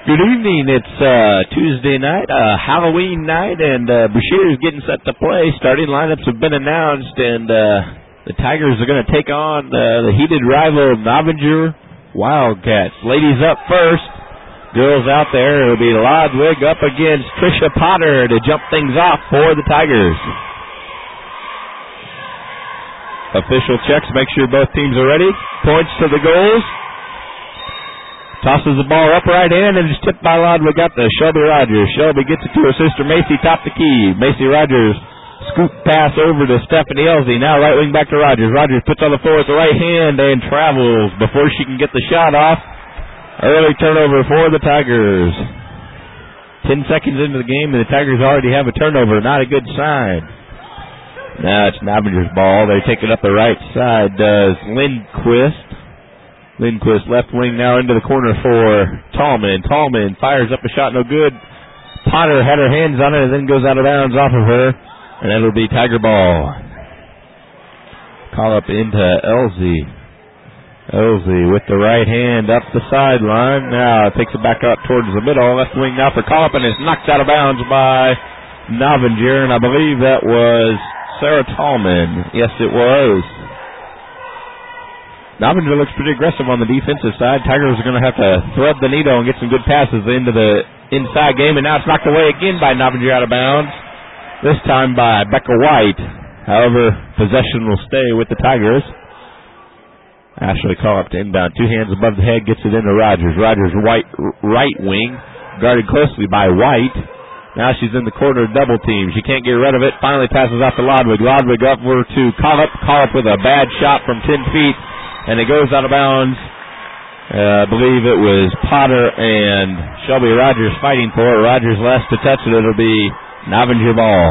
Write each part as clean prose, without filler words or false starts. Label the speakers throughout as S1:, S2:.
S1: Good evening. It's Tuesday night, Halloween night, and Brashear is getting set to play. Starting lineups have been announced, and the Tigers are going to take on the heated rival Novinger Wildcats. Ladies up first. Girls out there. It'll be Lodwig up against Trisha Potter to jump things off for the Tigers. Official checks, make sure both teams are ready. Points to the goals. Tosses the ball up right hand and it's tipped by Lodwig up to Shelby Rogers. Shelby gets it to her sister Macy, top the key. Macy Rogers scoop pass over to Stephanie Elsie. Now right wing back to Rogers. Rogers puts on the floor with the right hand and travels before she can get the shot off. Early turnover for the Tigers. 10 seconds into the game and the Tigers already have a turnover. Not a good sign. Now it's Novinger's ball. They take it up the right side. Does Lindquist. Lindquist left wing now into the corner for Tallman. Tallman fires up a shot, no good. Potter had her hands on it and then goes out of bounds off of her. And that'll be Tiger ball. Call up into Elsie. Elsie with the right hand up the sideline. Now takes it back out towards the middle. Left wing now for Collop and it's knocked out of bounds by Novinger. And I believe that was Sarah Tallman. Yes, it was. Novinger looks pretty aggressive on the defensive side. Tigers are going to have to thread the needle and get some good passes into the inside game. And now it's knocked away again by Novinger out of bounds. This time by Becca White. However, possession will stay with the Tigers. Ashley call up to inbound. Two hands above the head, gets it into Rogers. Rogers right wing, guarded closely by White. Now she's in the corner double team. She can't get rid of it. Finally passes off to Lodwig. Lodwig up over to Collop. Collop with a bad shot from 10 feet. And it goes out of bounds. I believe it was Potter and Shelby Rogers fighting for it. Rogers last to touch it. It'll be Novinger ball.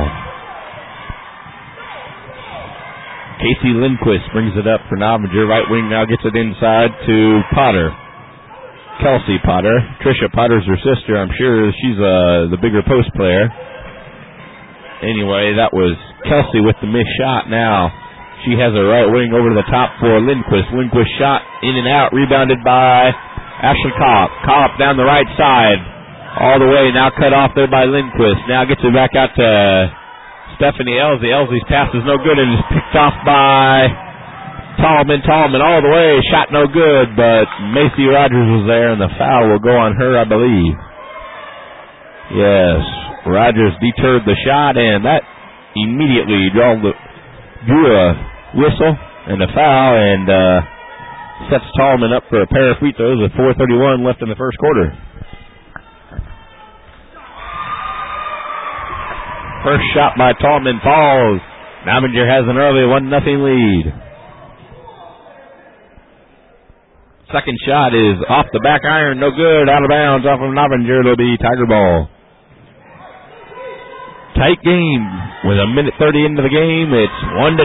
S1: Casey Lindquist brings it up for Novinger. Right wing now gets it inside to Potter. Kelsey Potter. Trisha Potter's her sister. I'm sure she's the bigger post player. Anyway, that was Kelsey with the missed shot now. She has a right wing over to the top for Lindquist. Lindquist shot in and out, rebounded by Ashley Collop. Collop down the right side, all the way, now cut off there by Lindquist. Now gets it back out to Stephanie Elsie. Elsie's pass is no good and is picked off by Tallman. Tallman all the way, shot no good, but Macy Rogers was there and the foul will go on her, I believe. Yes, Rogers deterred the shot and that immediately drew a whistle and a foul and sets Tallman up for a pair of free throws with 4:31 left in the first quarter. First shot by Tallman falls. Novinger has an early 1-0 lead. Second shot is off the back iron, no good, out of bounds off of Novinger. It'll be Tiger ball. Tight game. With a minute 30 into the game, it's 1-0.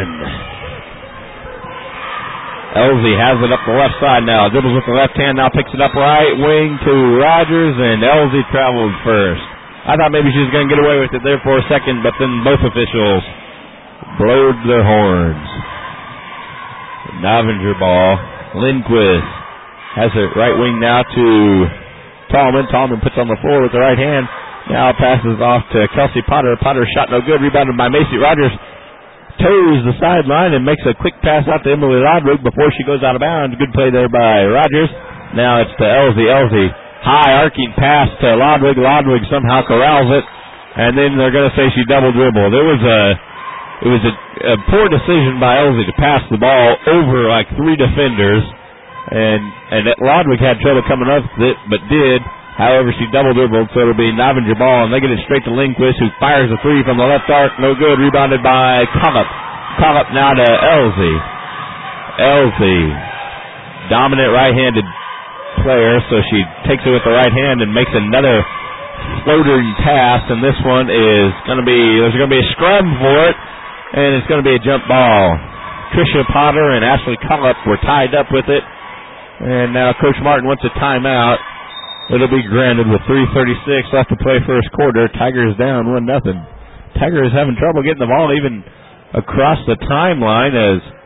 S1: Elsie has it up the left side now. Dribbles with the left hand, now picks it up right wing to Rogers, and Elsie travels first. I thought maybe she was going to get away with it there for a second, but then both officials blowed their horns. Novinger ball. Lindquist has it right wing now to Tallman. Tallman puts on the floor with the right hand. Now passes off to Kelsey Potter. Potter shot no good. Rebounded by Macy Rogers. Toes the sideline and makes a quick pass out to Emily Lodwig before she goes out of bounds. Good play there by Rogers. Now it's to Elsie. Elsie. High arcing pass to Lodwig. Lodwig somehow corrals it. And then they're going to say she double dribbled. It was a poor decision by Elsie to pass the ball over like three defenders. And Lodwig had trouble coming up with it, but did. However, she double dribbled, so it'll be Novinger ball, and they get it straight to Lindquist, who fires a three from the left arc. No good. Rebounded by Collop. Collop now to Elsie. Elsie, dominant right-handed player, so she takes it with the right hand and makes another floating pass, and this one is going to be, there's going to be a scrum for it, and it's going to be a jump ball. Trisha Potter and Ashley Collop were tied up with it, and now Coach Martin wants a timeout. It'll be granted with 3:36 left to play first quarter. Tigers down 1-0. Tigers having trouble getting the ball even across the timeline as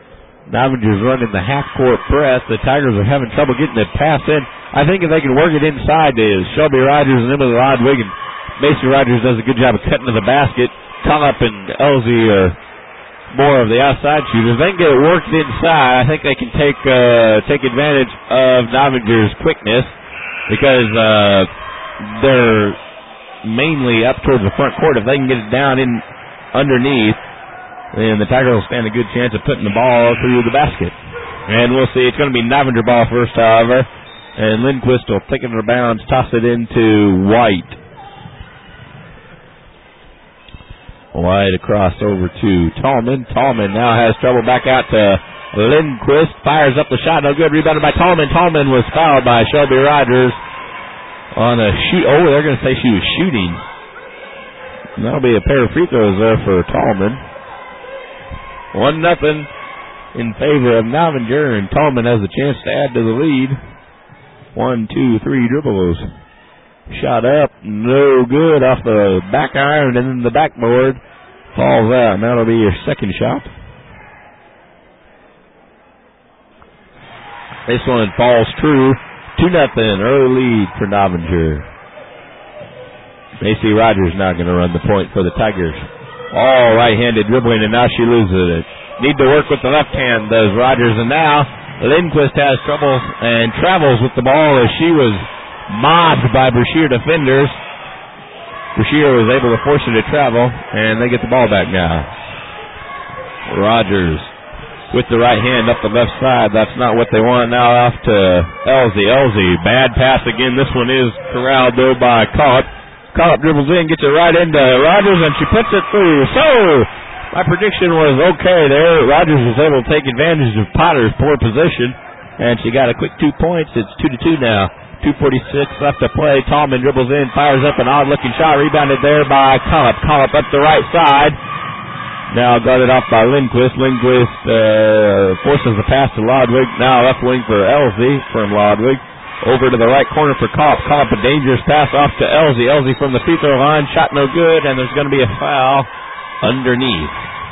S1: Novinger's running the half-court press. The Tigers are having trouble getting the pass in. I think if they can work it inside to Shelby Rogers and Emily Lodwig, and Macy Rogers does a good job of cutting to the basket. Collop and Elsie are more of the outside shooters. They can get it worked inside. I think they can take advantage of Novinger's quickness because they're mainly up towards the front court. If they can get it down in underneath, then the Tigers will stand a good chance of putting the ball through the basket. And we'll see. It's going to be Novinger ball first, however. And Lindquist will take it out of bounds, toss it into White. White across over to Tallman. Tallman now has trouble back out to Lindquist. Fires up the shot. No good. Rebounded by Tallman. Tallman was fouled by Shelby Rogers on a shoot. Oh, they're going to say she was shooting. And that'll be a pair of free throws there for Tallman. 1-0 in favor of Novinger, and Tallman has a chance to add to the lead. 1, 2, 3 dribbles. Shot up, no good off the back iron, and then the backboard falls out. And that'll be your second shot. This one falls true. 2-0, early lead for Novinger. Macy Rogers now going to run the point for the Tigers. All right-handed dribbling, and now she loses it. Need to work with the left hand, does Rogers, and now Lindquist has trouble and travels with the ball as she was mobbed by Brashear defenders. Brashear was able to force her to travel, and they get the ball back now. Rogers with the right hand up the left side. That's not what they want. Now off to Elsie. Elsie, bad pass again. This one is corralled, though, by Collop. Collop dribbles in, gets it right into Rogers, and she puts it through. So, my prediction was okay there. Rogers was able to take advantage of Potter's poor position, and she got a quick 2 points. It's 2-2 now. 2:46 left to play. Tallman dribbles in, fires up an odd-looking shot, rebounded there by Collop. Collop up the right side. Now guarded off by Lindquist. Lindquist forces the pass to Lodwig. Now left wing for Elsie from Lodwig. Over to the right corner for Collop. Collop, a dangerous pass off to Elsie. Elsie from the free throw line. Shot no good, and there's going to be a foul underneath.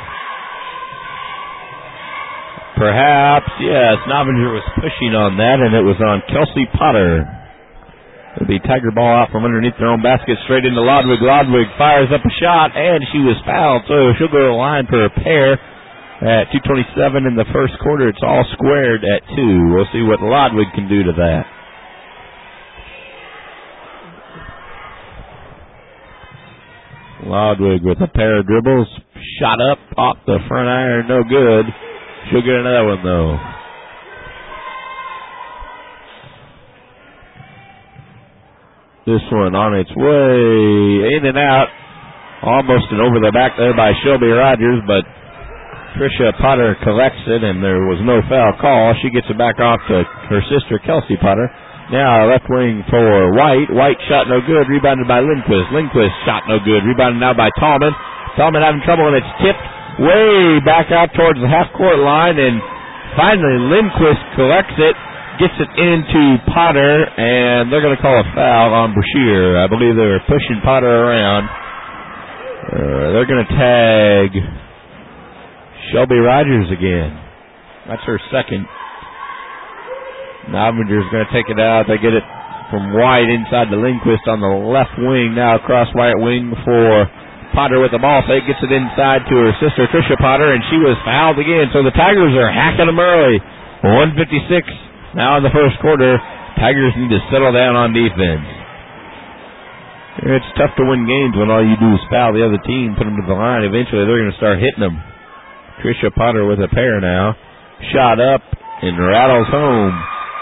S1: Perhaps, yes, Novinger was pushing on that, and it was on Kelsey Potter. It'll be Tiger ball out from underneath their own basket, straight into Lodwig. Lodwig fires up a shot, and she was fouled, so she'll go to the line for a pair. At 2:27 in the first quarter, it's all squared at 2. We'll see what Lodwig can do to that. Lodwig with a pair of dribbles. Shot up off the front iron. No good. She'll get another one, though. This one on its way in and out. Almost and over the back there by Shelby Rogers, but Tricia Potter collects it, and there was no foul call. She gets it back off to her sister, Kelsey Potter. Now left wing for White. White shot no good. Rebounded by Lindquist. Lindquist shot no good. Rebounded now by Tallman. Tallman having trouble, and it's tipped way back out towards the half-court line, and finally Lindquist collects it, gets it into Potter, and they're going to call a foul on Brashear. I believe they were pushing Potter around. They're going to tag Shelby Rogers again. That's her second. Novinger's going to take it out. They get it from White inside the Lindquist on the left wing. Now across right wing for Potter with the ball fake. Gets it inside to her sister, Tricia Potter, and she was fouled again. So the Tigers are hacking them early. 1:56 now in the first quarter. Tigers need to settle down on defense. It's tough to win games when all you do is foul the other team, put them to the line. Eventually they're going to start hitting them. Tricia Potter with a pair now. Shot up and rattles home.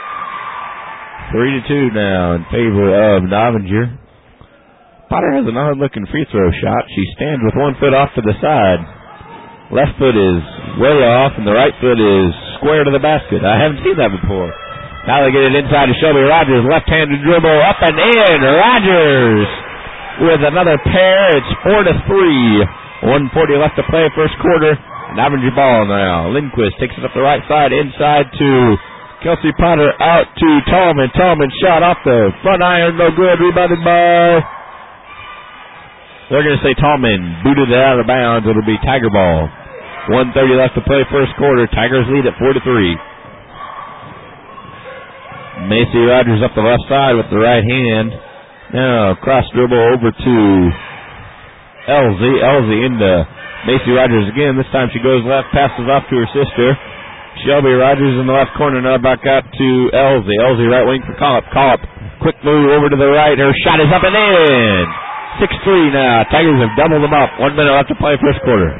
S1: 3-2 now in favor of Novinger. Potter has an odd-looking free throw shot. She stands with one foot off to the side. Left foot is way off, and the right foot is square to the basket. I haven't seen that before. Now they get it inside to Shelby Rogers. Left-handed dribble up and in. Rogers with another pair. It's 4-3. 1:40 left to play first quarter. Novinger ball now. Lindquist takes it up the right side, inside to Kelsey Potter, out to Tallman. Tallman shot off the front iron, no good. Rebounded by... They're going to say Tallman booted it out of bounds. It'll be Tiger ball. 1:30 left to play first quarter. Tigers lead at 4-3. Macy Rogers up the left side with the right hand. Now cross dribble over to Elsie. Elsie into Macy Rogers again. This time she goes left, passes off to her sister. Shelby Rogers in the left corner. Now back out to Elsie. Elsie right wing for Collop. Collop, quick move over to the right. Her shot is up and in. 6-3 now. Tigers have doubled them up. 1 minute left to play first quarter.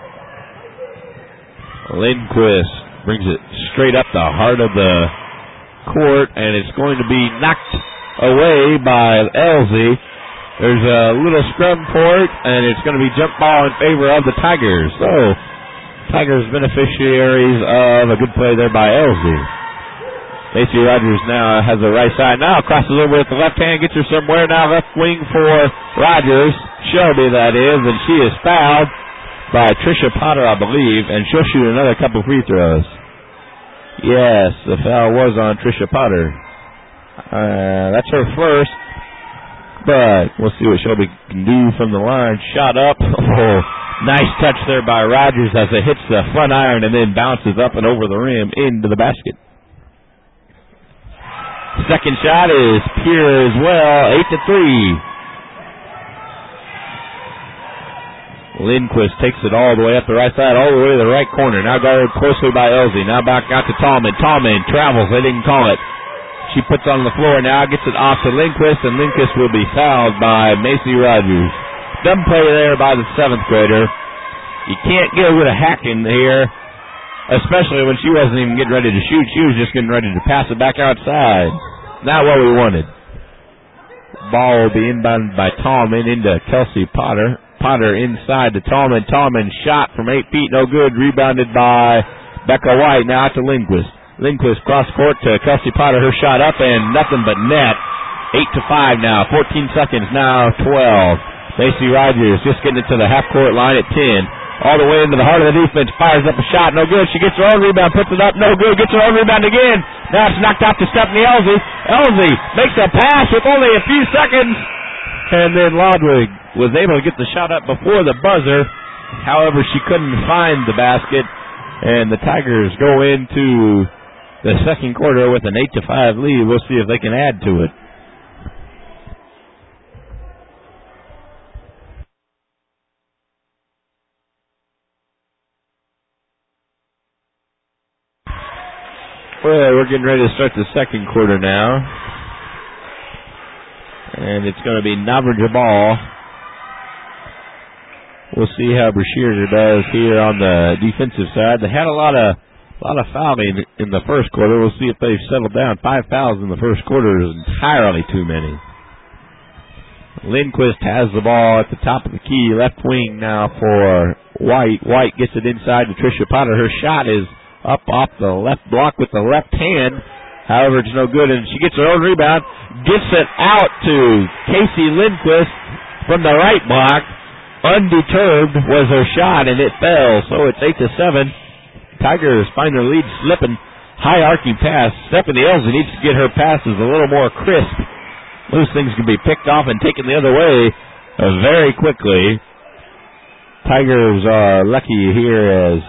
S1: Lindquist brings it straight up the heart of the court, and it's going to be knocked away by Elsie. There's a little scrum for it, and it's going to be jump ball in favor of the Tigers. So, Tigers beneficiaries of a good play there by Elsie. Macy Rogers now has the right side. Now crosses over with the left hand, gets her somewhere. Now left wing for Rogers. Shelby, that is, and she is fouled by Tricia Potter, I believe, and she'll shoot another couple free throws. Yes, the foul was on Tricia Potter. That's her first, but we'll see what Shelby can do from the line. Shot up. Oh, nice touch there by Rogers as it hits the front iron and then bounces up and over the rim into the basket. Second shot is pure as well, 8-3. Lindquist takes it all the way up the right side, all the way to the right corner. Now guarded closely by Elsie. Now back out to Tallman. Tallman travels. They didn't call it. She puts it on the floor now, gets it off to Lindquist, and Lindquist will be fouled by Macy Rogers. Dumb play there by the 7th grader. You can't get with a hack in here, especially when she wasn't even getting ready to shoot. She was just getting ready to pass it back outside. Not what we wanted. Ball will be inbounded by Tallman into Kelsey Potter. Potter inside to Tallman. Tallman shot from 8 feet, no good. Rebounded by Becca White. Now out to Lindquist. Lindquist cross court to Kelsey Potter. Her shot up and nothing but net. 8-5 now. 14 seconds now. 12. Macy Rogers just getting it to the half court line at 10. All the way into the heart of the defense. Fires up a shot. No good. She gets her own rebound. Puts it up. No good. Gets her own rebound again. Now it's knocked out to Stephanie Elsie. Elsie makes a pass with only a few seconds. And then Lodwig was able to get the shot up before the buzzer. However, she couldn't find the basket. And the Tigers go into the second quarter with an 8-5 lead. We'll see if they can add to it. Well, we're getting ready to start the second quarter now. And it's going to be Navarra ball. We'll see how Brashear does here on the defensive side. They had a lot of fouling in the first quarter. We'll see if they've settled down. 5 fouls in the first quarter is entirely too many. Lindquist has the ball at the top of the key. Left wing now for White. White gets it inside to Tricia Potter. Her shot is up off the left block with the left hand. However, it's no good, and she gets her own rebound. Gets it out to Casey Lindquist from the right block. Undeterred was her shot, and it fell. So it's 8-7. Tigers find their lead slipping. High arcing pass. Stephanie Elsie needs to get her passes a little more crisp. Those things can be picked off and taken the other way very quickly. Tigers are lucky here as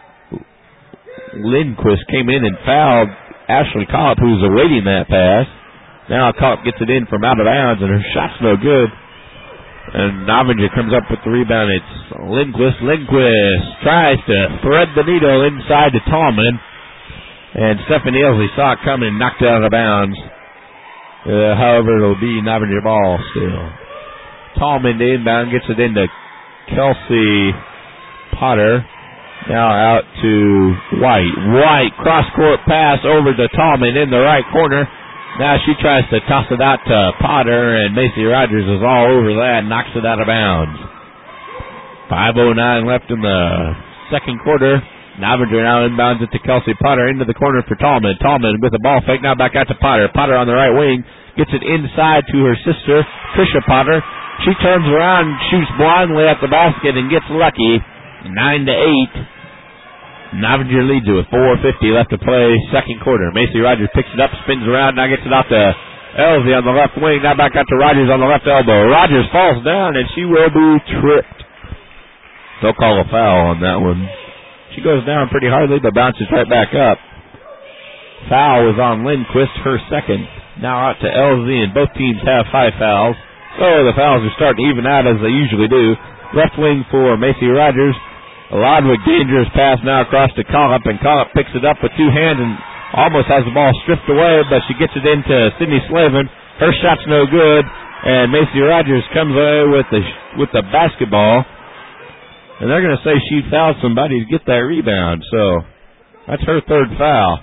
S1: Lindquist came in and fouled Ashley Collop, who's awaiting that pass. Now Collop gets it in from out of bounds, and her shot's no good. And Novinger comes up with the rebound. It's Lindquist. Lindquist tries to thread the needle inside to Tallman. And Stephanie Elsie saw it coming and knocked it out of bounds. However, it'll be Novinger ball still. Tallman the inbound gets it into Kelsey Potter. Now out to White. White cross-court pass over to Tallman in the right corner. Now she tries to toss it out to Potter, and Macy Rogers is all over that and knocks it out of bounds. 5:09 left in the second quarter. Novinger now inbounds it to Kelsey Potter into the corner for Tallman. Tallman with a ball fake, now back out to Potter. Potter on the right wing gets it inside to her sister, Tricia Potter. She turns around, shoots blindly at the basket, and gets lucky. 9-8. Novinger leads it with 4:50 left to play, second quarter. Macy Rogers picks it up, spins around, now gets it off to Elsie on the left wing. Now back out to Rogers on the left elbow. Rogers falls down, and she will be tripped. They'll call a foul on that one. She goes down pretty hardly, but bounces right back up. Foul was on Lindquist, her second. Now out to LZ, and both teams have 5 fouls. So the fouls are starting to even out as they usually do. Left wing for Macy Rogers. Lodwick, dangerous pass now across to Collop, and Collop picks it up with 2 hands and almost has the ball stripped away, but she gets it into Sydney Slavin. Her shot's no good, and Macy Rogers comes away with the basketball. And they're going to say she fouled somebody to get that rebound, so that's her 3rd foul.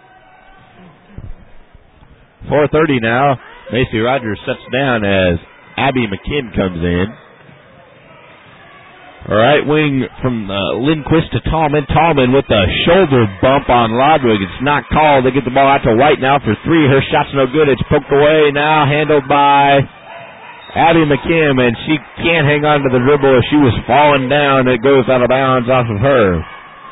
S1: 4:30 now. Macy Rogers sets down as Abby McKim comes in. All right, wing from Lindquist to Tallman. Tallman with a shoulder bump on Lodwick. It's not called. They get the ball out to White now for 3. Her shot's no good. It's poked away now, handled by Abby McKim, and she can't hang on to the dribble as she was falling down. It goes out of bounds off of her.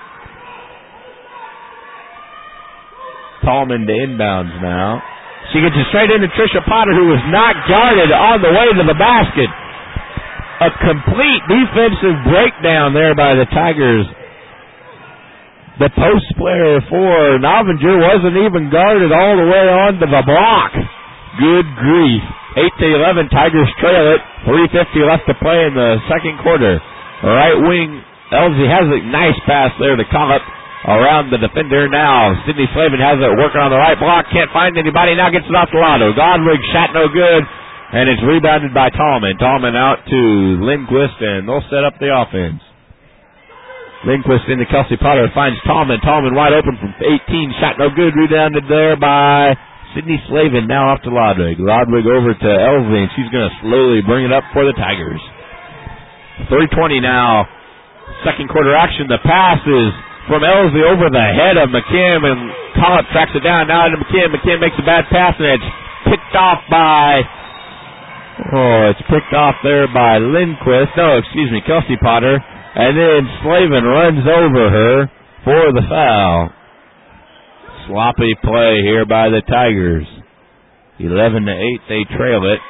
S1: Tallman to inbounds now. She gets it straight into Trisha Potter, who was not guarded on the way to the basket. A complete defensive breakdown there by the Tigers. The post player for Novinger wasn't even guarded all the way onto the block. Good grief. 8-11, Tigers trail it. 3:50 left to play in the second quarter. Right wing, Elsie has a nice pass there to Collop. Around the defender now. Sydney Slavin has it working on the right block. Can't find anybody. Now gets it off to Lotto. Godwig shot no good. And it's rebounded by Tallman. Tallman out to Lindquist, and they'll set up the offense. Lindquist into Kelsey Potter. Finds Tallman. Tallman wide open from 18. Shot no good. Rebounded there by Sydney Slavin. Now off to Lodwig. Lodwig over to Elsie, and she's going to slowly bring it up for the Tigers. 3:20 now. Second quarter action. The pass is from Elsie over the head of McKim, and Collop tracks it down now to McKim. McKim makes a bad pass, and it's picked off by, Lindquist. No, excuse me, Kelsey Potter. And then Slavin runs over her for the foul. Sloppy play here by the Tigers. 11-8, they trail it.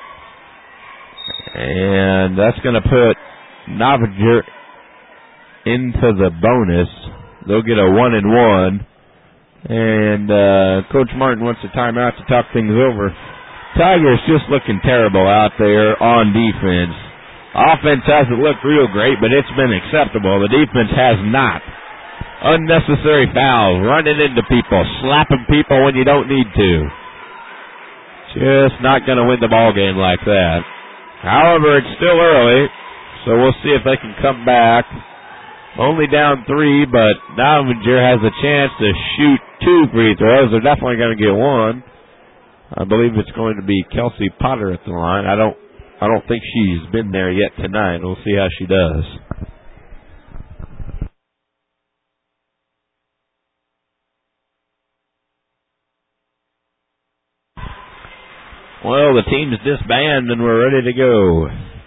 S1: And that's going to put Novinger into the bonus. They'll get a 1-and-1. And Coach Martin wants a timeout to talk things over. Tigers just looking terrible out there on defense. Offense hasn't looked real great, but it's been acceptable. The defense has not. Unnecessary fouls, running into people, slapping people when you don't need to. Just not going to win the ball game like that. However, it's still early, so we'll see if they can come back. Only down 3, but Novinger has a chance to shoot 2 free throws. They're definitely going to get 1. I believe it's going to be Kelsey Potter at the line. I don't think she's been there yet tonight. We'll see how she does. Well, the team's disbanded and we're ready to go.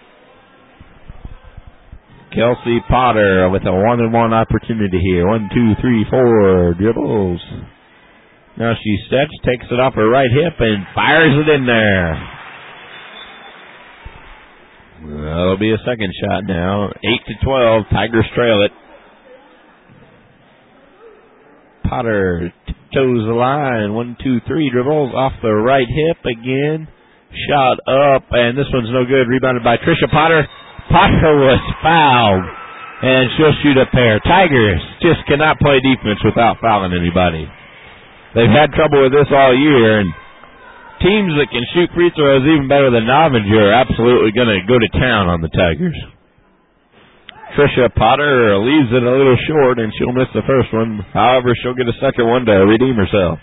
S1: Kelsey Potter with a 1-and-1 opportunity here. 1, 2, 3, 4 dribbles. Now she steps, takes it off her right hip, and fires it in there. That'll be a second shot now. 8-12, Tigers trail it. Potter toes the line. 1, 2, 3 dribbles off the right hip again. Shot up, and this one's no good. Rebounded by Trisha Potter. Potter was fouled, and she'll shoot a pair. Tigers just cannot play defense without fouling anybody. They've had trouble with this all year, and teams that can shoot free throws even better than Novinger are absolutely going to go to town on the Tigers. Trisha Potter leaves it a little short, and she'll miss the first one. However, she'll get a second one to redeem herself.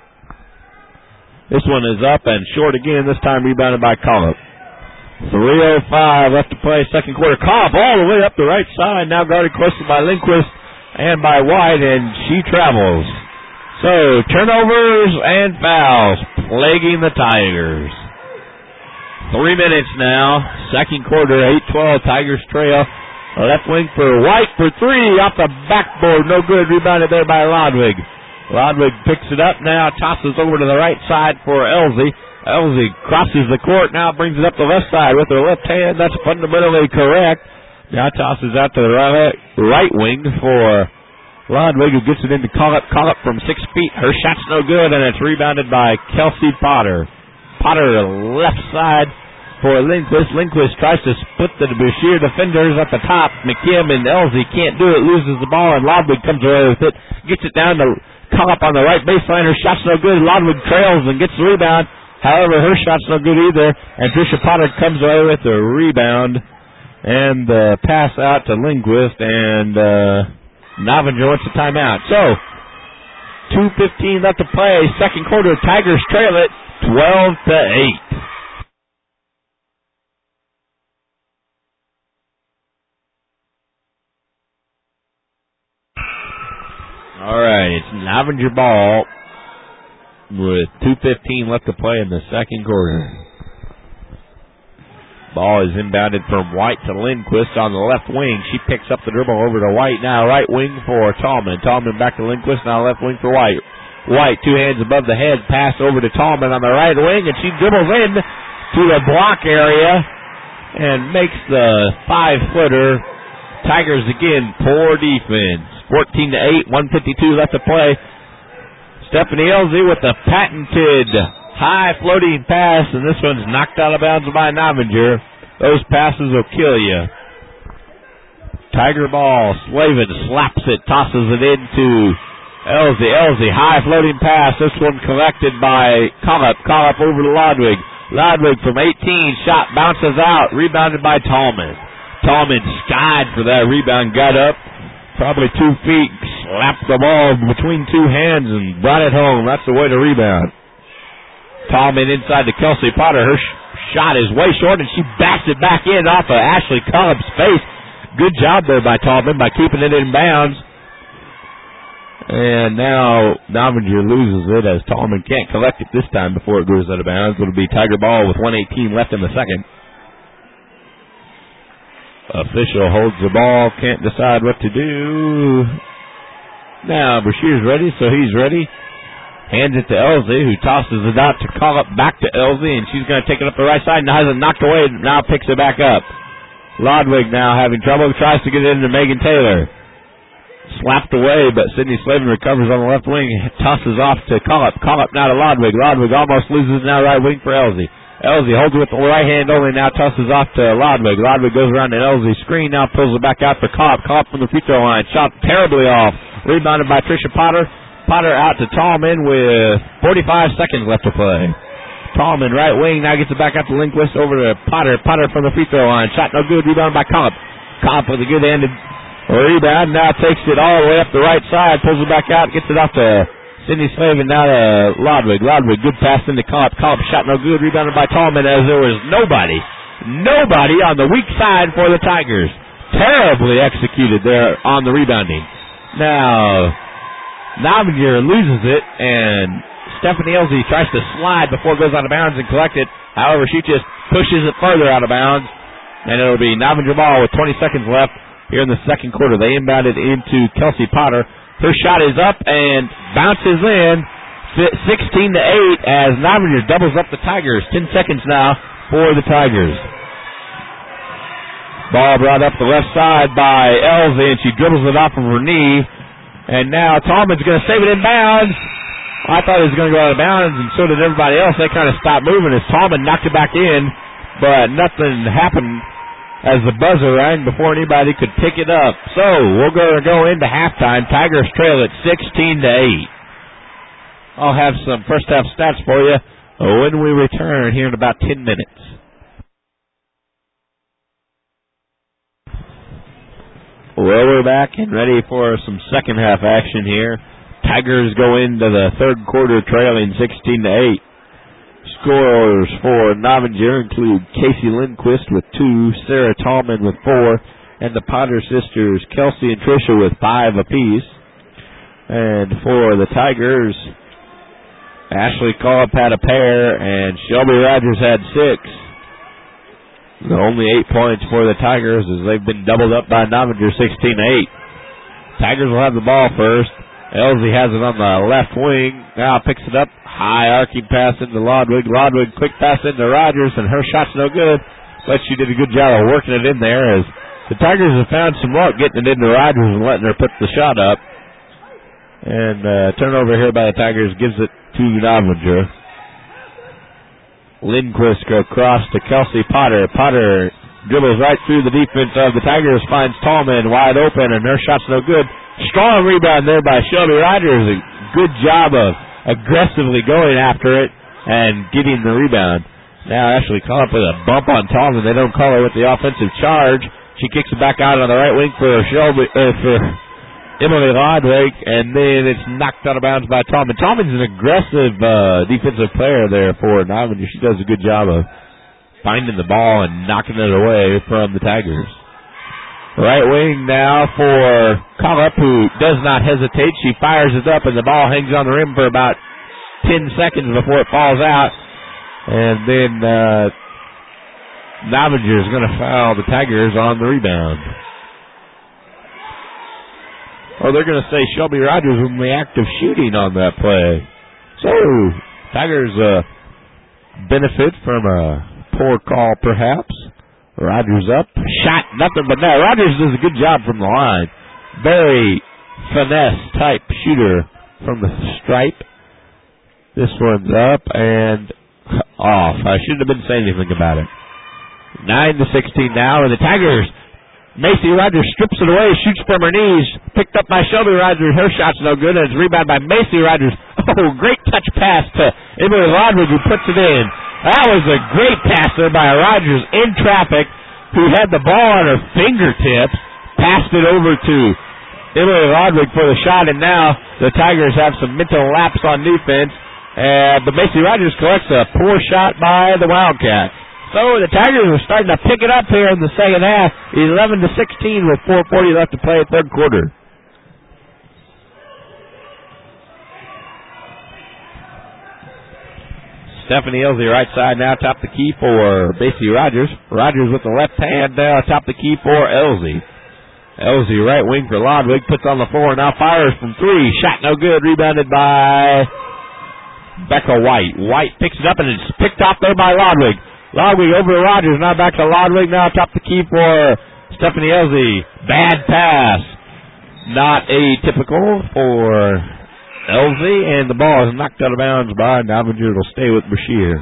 S1: This one is up and short again, this time rebounded by Collop. 3:05 left to play, second quarter. Collop all the way up the right side, now guarded closely by Lindquist and by White, and she travels. So, turnovers and fouls plaguing the Tigers. 3 minutes now, second quarter, 8-12, Tigers trail. Left wing for White for 3, off the backboard, no good, rebounded there by Lodwig. Lodwig picks it up now, tosses over to the right side for Elsie. Elsie crosses the court, now brings it up the left side with her left hand. That's fundamentally correct. Now tosses out to the right wing for Lodwig, who gets it into Collop. Collop from 6 feet. Her shot's no good, and it's rebounded by Kelsey Potter. Potter left side for Lindquist. Lindquist tries to split the Bashir defenders at the top. McKim and Elsie can't do it, loses the ball, and Lodwig comes away with it. Gets it down to Collop on the right baseline. Her shot's no good. Lodwig trails and gets the rebound. However, her shot's no good either, and Tricia Potter comes away with the rebound and the pass out to Lindquist, and Novinger wants a timeout. So, 2:15 left to play. Second quarter, Tigers trail it 12-8. All right, it's Novinger ball with 2:15 left to play in the second quarter. Ball is inbounded from White to Lindquist on the left wing. She picks up the dribble over to White now. Right wing for Tallman. Tallman back to Lindquist, now left wing for White. White, 2 hands above the head, pass over to Tallman on the right wing, and she dribbles in to the block area and makes the 5-footer. Tigers again, poor defense. 14-8, 1:52 left to play. Stephanie Elsie with the patented high floating pass, and this one's knocked out of bounds by Novinger. Those passes will kill you. Tiger ball, Slavin slaps it, tosses it into Elsie. Elsie, high floating pass. This one collected by Collop. Collop over to Lodwig. Lodwig from 18, shot bounces out, rebounded by Tallman. Tallman skied for that rebound, got up, probably 2 feet, slapped the ball between 2 hands and brought it home. That's the way to rebound. Tallman inside to Kelsey Potter. Her shot is way short, and she backs it back in off of Ashley Collop's face. Good job there by Tallman by keeping it in bounds. And now Novinger loses it as Tallman can't collect it this time before it goes out of bounds. It'll be Tiger ball with 1:18 left in the second. Official holds the ball, can't decide what to do. Now Bashir's ready, so he's ready. Hands it to Elsie, who tosses it out to Collop, back to Elsie, and she's going to take it up the right side. Now has it knocked away, now picks it back up. Lodwig now having trouble, tries to get it into Megan Taylor. Slapped away, but Sydney Slavin recovers on the left wing, tosses off to Collop. Collop now to Lodwig. Lodwig almost loses now right wing for Elsie. Elsie holds it with the right hand only, now tosses off to Lodwig. Lodwig goes around to Elsie's screen, now pulls it back out for Collop. Collop from the free throw line, shot terribly off. Rebounded by Tricia Potter. Potter out to Tallman with 45 seconds left to play. Tallman, right wing, now gets it back out to Lindquist, over to Potter. Potter from the free throw line, shot no good, rebounded by Collop. Collop with a good-handed rebound, now takes it all the way up the right side, pulls it back out, gets it off to Sydney Slavin, now to Lodwig. Lodwig, good pass into Collop. Collop shot no good, rebounded by Tallman as there was nobody on the weak side for the Tigers. Terribly executed there on the rebounding. Now, Novinger loses it, and Stephanie Elsie tries to slide before it goes out of bounds and collect it. However, she just pushes it further out of bounds, and it'll be Novinger ball with 20 seconds left here in the second quarter. They inbound it into Kelsey Potter. Her shot is up and bounces in, 16-8 as Novinger doubles up the Tigers. 10 seconds now for the Tigers. Ball brought up the left side by Elsie, and she dribbles it off of her knee. And now Tallman's going to save it in bounds. I thought it was going to go out of bounds, and so did everybody else. They kind of stopped moving as Tallman knocked it back in, but nothing happened as the buzzer rang before anybody could pick it up. So we're going to go into halftime. Tigers trail at 16-8. I'll have some first half stats for you when we return here in about 10 minutes. Well, we're back and ready for some second half action here. Tigers go into the third quarter trailing 16-8. Scorers for Novinger include Casey Lindquist with 2, Sarah Tallman with 4, and the Potter sisters Kelsey and Tricia with 5 apiece. And for the Tigers, Ashley Collop had a pair and Shelby Rogers had 6. The only 8 points for the Tigers as they've been doubled up by Novinger 16-8. Tigers will have the ball first. Elsie has it on the left wing. Now picks it up. High arcing pass into Lodwig. Lodwig quick pass into Rogers, and her shot's no good. But she did a good job of working it in there as the Tigers have found some luck getting it into Rogers and letting her put the shot up. And turnover here by the Tigers gives it to Novinger. Lindquist across to Kelsey Potter. Potter dribbles right through the defense of the Tigers, finds Tallman wide open, and her shot's no good. Strong rebound there by Shelby Rogers. A good job of aggressively going after it and getting the rebound. Now Ashley caught up with a bump on Tallman. They don't call her with the offensive charge. She kicks it back out on the right wing for Emily Rodwig, and then it's knocked out of bounds by Tallman. Tallman's an aggressive defensive player there for Novinger. She does a good job of finding the ball and knocking it away from the Tigers. Right wing now for Collup, who does not hesitate. She fires it up, and the ball hangs on the rim for about 10 seconds before it falls out. And then Novinger is going to foul the Tigers on the rebound. Oh, they're going to say Shelby Rogers was in the act of shooting on that play. So, Tigers benefit from a poor call, perhaps. Rogers up. Shot, nothing but net. Rogers does a good job from the line. Very finesse-type shooter from the stripe. This one's up and off. I shouldn't have been saying anything about it. 9-16 now, and the Tigers... Macy Rogers strips it away, shoots from her knees, picked up by Shelby Rogers. Her shot's no good, and it's rebounded by Macy Rogers. Oh, great touch pass to Emily Rodwig, who puts it in. That was a great pass there by Rogers in traffic, who had the ball on her fingertips, passed it over to Emily Rodwig for the shot, and now the Tigers have some mental lapse on defense, but Macy Rogers collects a poor shot by the Wildcats. So the Tigers are starting to pick it up here in the second half. 11-16 with 4:40 left to play third quarter. Stephanie Elsie right side now, top the key for Macy Rogers. Rogers with the left hand now, top the key for Elsie. Elsie right wing for Lodwig, puts on the floor, now fires from three. Shot no good, rebounded by Becca White. White picks it up and it's picked off there by Lodwig. Lodwig over to Rogers, now back to Lodwig, now top the key for Stephanie Elsie. Bad pass. Not atypical for Elsie, and the ball is knocked out of bounds by Novinger. It'll stay with Brashear.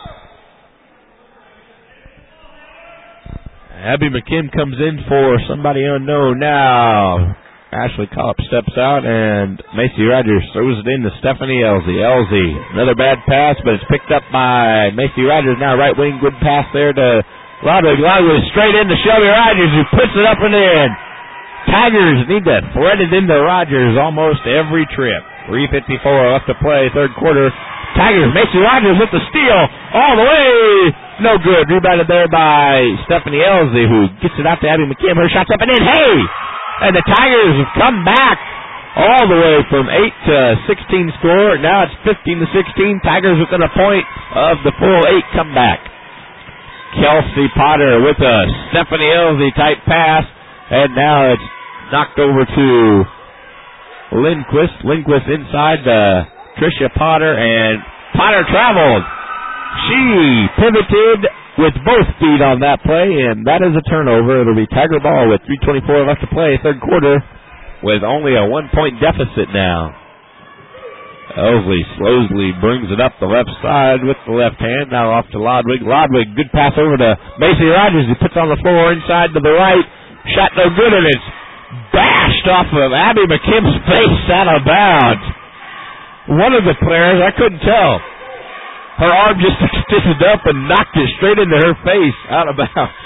S1: Abby McKim comes in for somebody unknown now. Ashley Collop steps out, and Macy Rogers throws it in to Stephanie Elsie. Elsie, another bad pass, but it's picked up by Macy Rogers. Now right wing, good pass there to Lodwig. Lodwig straight into Shelby Rogers, who puts it up and in. Tigers need to thread it into Rogers almost every trip. 3:54 left to play, third quarter. Tigers, Macy Rogers with the steal all the way. No good. Rebounded there by Stephanie Elsie, who gets it out to Abby McKim. Her shot's up and in. Hey! And the Tigers have come back all the way from 8-16 score. Now it's 15-16. Tigers within a point of the full 8 comeback. Kelsey Potter with a Stephanie Elsie type pass. And now it's knocked over to Lindquist. Lindquist inside to Tricia Potter, and Potter traveled. She pivoted with both feet on that play, and that is a turnover. It'll be Tiger ball with 3:24 left to play, third quarter, with only a 1-point deficit now. Elsie slowly brings it up the left side with the left hand. Now off to Lodwig. Lodwig, good pass over to Macy Rogers. He puts on the floor inside to the right. Shot no good, and it's bashed off of Abby McKim's face out of bounds. One of the players, I couldn't tell. Her arm just extended up and knocked it straight into her face out of bounds.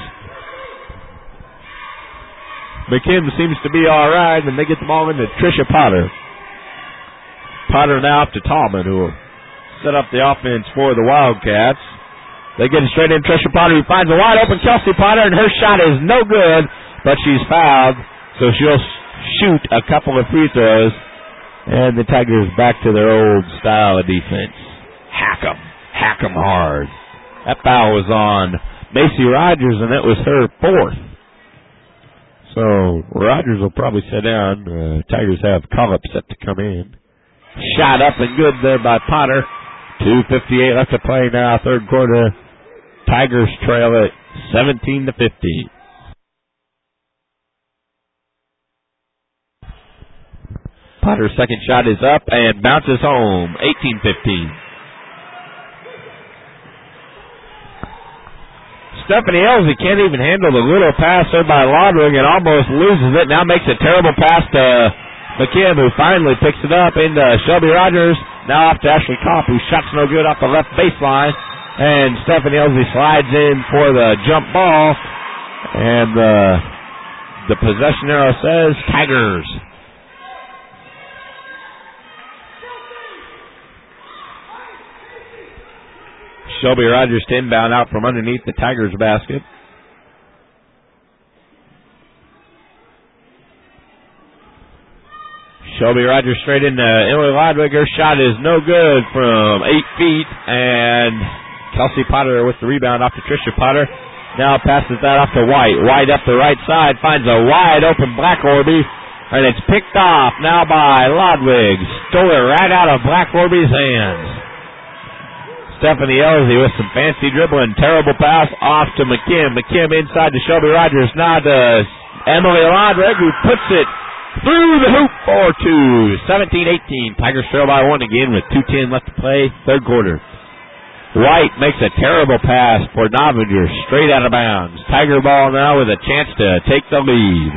S1: McKim seems to be all right, and they get the ball into Tricia Potter. Potter now up to Tallman, who will set up the offense for the Wildcats. They get it straight in. Tricia Potter, who finds a wide open Kelsey Potter, and her shot is no good, but she's fouled, so she'll shoot a couple of free throws, and the Tigers back to their old style of defense. Hack 'em hard. That foul was on Macy Rogers, and it was her fourth. So Rogers will probably sit down. Tigers have Collop set to come in. Shot up and good there by Potter. 2:58 left to play now, third quarter. Tigers trail it 17-15. Potter's second shot is up and bounces home. 18-15. Stephanie Elsie can't even handle the little pass there by Lodwig and almost loses it. Now makes a terrible pass to McKim, who finally picks it up into Shelby Rogers. Now off to Ashley Kopp, whose shot's no good off the left baseline. And Stephanie Elsie slides in for the jump ball. And the possession arrow says Tigers. Shelby Rogers to inbound out from underneath the Tigers basket. Shelby Rogers straight into Emily Lodwig. Her shot is no good from 8 feet. And Kelsey Potter with the rebound off to Tricia Potter. Now passes that off to White. White up the right side. Finds a wide open Black Orby. And it's picked off now by Lodwig. Stole it right out of Black Orby's hands. Stephanie Elsie with some fancy dribbling. Terrible pass off to McKim. McKim inside to Shelby Rogers. Now to Emily Lodwig, who puts it through the hoop for two. 17-18. Tigers trail by one again with 2:10 left to play. Third quarter. White makes a terrible pass for Novinger. Straight out of bounds. Tiger ball now with a chance to take the lead.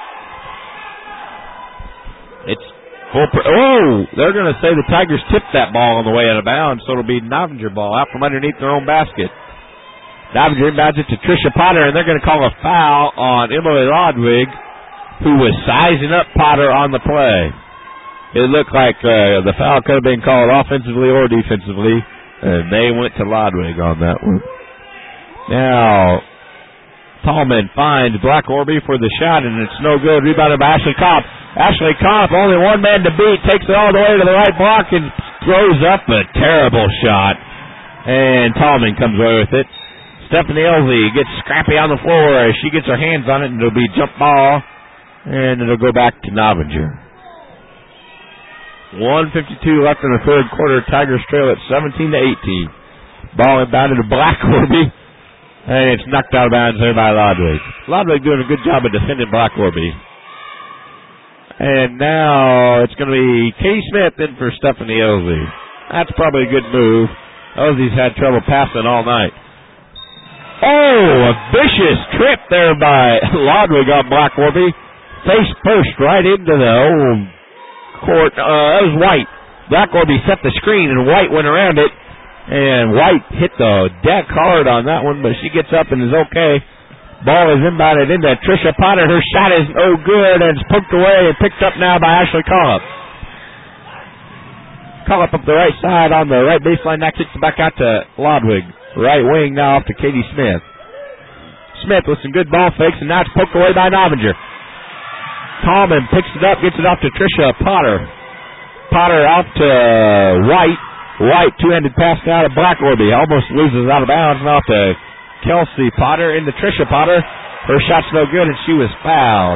S1: It's they're going to say the Tigers tipped that ball on the way out of bounds, so it'll be Novinger ball out from underneath their own basket. Novinger inbounds it to Tricia Potter, and they're going to call a foul on Emily Lodwig, who was sizing up Potter on the play. It looked like the foul could have been called offensively or defensively, and they went to Lodwig on that one. Now, Tallman finds Black Orby for the shot, and it's no good. Rebounded by Ashley Kopp. Ashley Kopp, only one man to beat, takes it all the way to the right block and throws up a terrible shot. And Tallman comes away with it. Stephanie Elsie gets scrappy on the floor as she gets her hands on it, and it'll be jump ball, and it'll go back to Novinger. 1:52 left in the third quarter. Tigers trail at 17-18. Ball inbounded to Black Orby, and it's knocked out of bounds there by Lodwig. Lodwig doing a good job of defending Black Orby. And now it's going to be Katie Smith in for Stephanie Elsie. That's probably a good move. Elsie's had trouble passing all night. Oh, a vicious trip there by Lodwig on Black Orby. Face first right into the old court. That was White. Black Orby set the screen and White went around it. And White hit the deck hard on that one, but she gets up and is okay. Ball is inbounded into Tricia Potter. Her shot is no good, and it's poked away and picked up now by Ashley Collop. Collop up the right side on the right baseline. Now kicks it back out to Lodwig. Right wing now off to Katie Smith. Smith with some good ball fakes, and now it's poked away by Novinger. Tallman picks it up, gets it off to Tricia Potter. Potter off to White. White, two-handed pass out of Black Orby. Almost loses out of bounds, and off to Kelsey Potter into Tricia Potter. Her shot's no good, and she was fouled.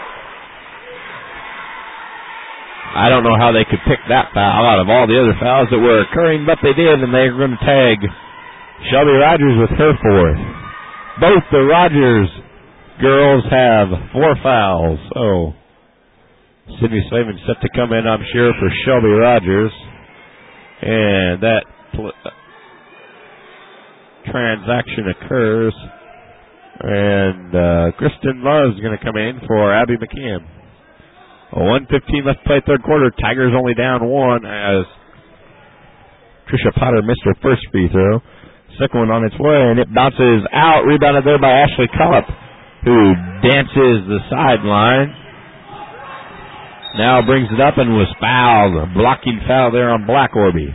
S1: I don't know how they could pick that foul out of all the other fouls that were occurring, but they did, and they're going to tag Shelby Rogers with her fourth. Both the Rogers girls have 4 fouls. So Sydney Slavin set to come in, I'm sure, for Shelby Rogers. And that transaction occurs, and Kristen Love's going to come in for Abby McKim. 1:15 left to play third quarter. Tigers only down 1 as Tricia Potter missed her first free throw. Second one on its way, and it bounces out. Rebounded there by Ashley Collop, who dances the sideline. Now brings it up and was fouled. A blocking foul there on Black Orby.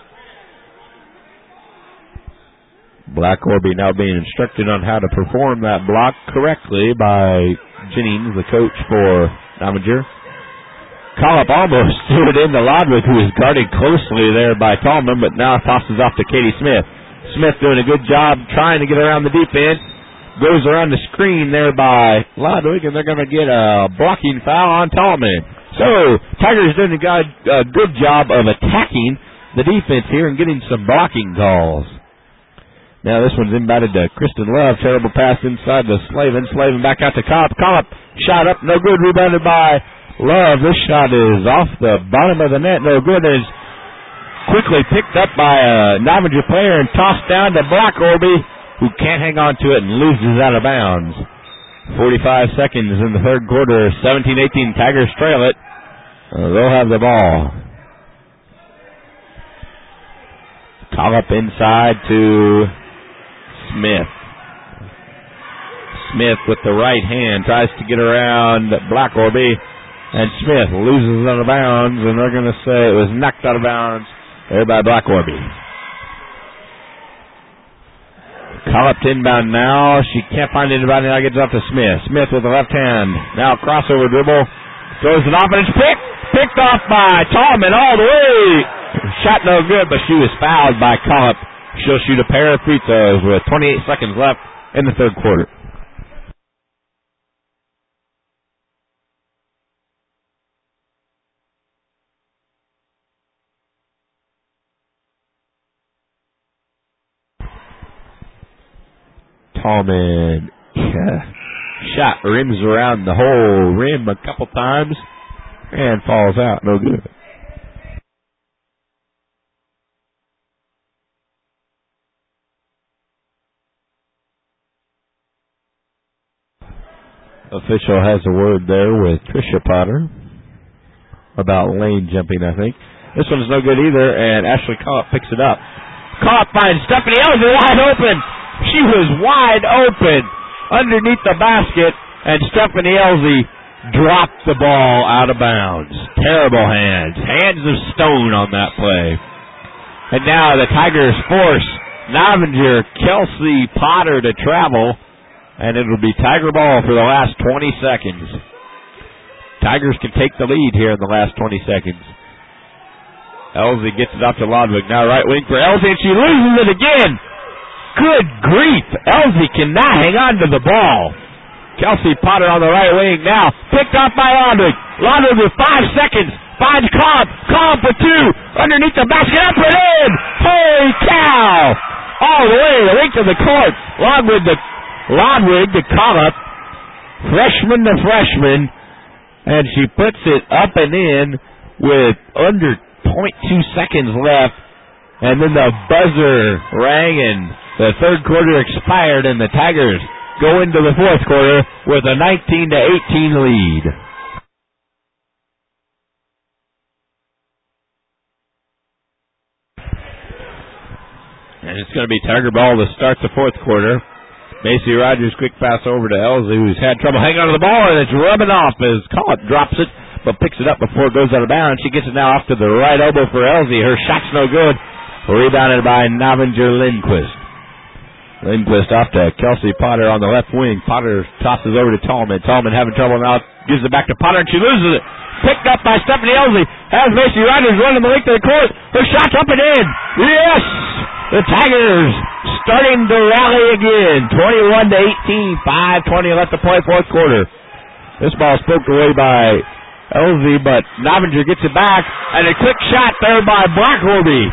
S1: Black Orby now being instructed on how to perform that block correctly by Jennings, the coach for Novinger. Collop almost threw it into Lodwig, who was guarded closely there by Tallman, but now tosses off to Katie Smith. Smith doing a good job trying to get around the defense. Goes around the screen there by Lodwig, and they're going to get a blocking foul on Tallman. So, Tigers doing a good job of attacking the defense here and getting some blocking calls. Now this one's inbounded to Kristen Love. Terrible pass inside to Slavin. Slavin back out to Collop. Collop shot up, no good. Rebounded by Love. This shot is off the bottom of the net. No good. It's quickly picked up by a Novinger player and tossed down to Blackorby, who can't hang on to it and loses out of bounds. 45 seconds in the third quarter. 17-18. Tigers trail it. They'll have the ball. Call up inside to Smith. Smith with the right hand tries to get around Blackorby, and Smith loses out of bounds, and they're going to say it was knocked out of bounds there by Blackorby. Collop inbound now. She can't find anybody. Now gets off to Smith. Smith with the left hand. Now crossover dribble. Throws it off, and it's picked off by Tallman all the way. Shot no good, but she was fouled by Collop. She'll shoot a pair of free throws with 28 seconds left in the third quarter. Tallman shot rims around the whole rim a couple times and falls out. No good. Official has a word there with Tricia Potter about lane jumping, I think. This one's no good either, and Ashley Collop picks it up. Collop finds Stephanie Elsie wide open. She was wide open underneath the basket, and Stephanie Elsie dropped the ball out of bounds. Terrible hands. Hands of stone on that play. And now the Tigers force Novinger Kelsey Potter to travel, and it'll be Tiger ball for the last 20 seconds. Tigers can take the lead here in the last 20 seconds. Elsie gets it off to Lodwick. Now right wing for Elsie, and she loses it again. Good grief. Elsie cannot hang on to the ball. Kelsey Potter on the right wing now. Picked off by Lodwick. Lodwick with 5 seconds. Finds Collop. Collop for two. Underneath the basket. Up and in. Holy cow. All the way. The length of the court. Lodwick to Collop. Freshman to freshman. And she puts it up and in with under 0.2 seconds left. And then the buzzer rang and the third quarter expired, and the Tigers go into the fourth quarter with a 19-18 lead. And it's going to be Tiger ball to start the fourth quarter. Macy Rogers quick pass over to Elsie, who's had trouble hanging on to the ball, and it's rubbing off as Collop drops it, but picks it up before it goes out of bounds. She gets it now off to the right elbow for Elsie. Her shot's no good. Rebounded by Novinger Lindquist. Lindquist off to Kelsey Potter on the left wing. Potter tosses over to Tallman. Tallman having trouble now. Gives it back to Potter, and she loses it. Picked up by Stephanie Elsie. Has Macy Rogers running the length of the court. Her shot's up and in. Yes! The Tigers starting to rally again. 21-18. 5:20 left to play fourth quarter. This ball poked away by Elsie, but Novinger gets it back. And a quick shot there by Blackorby.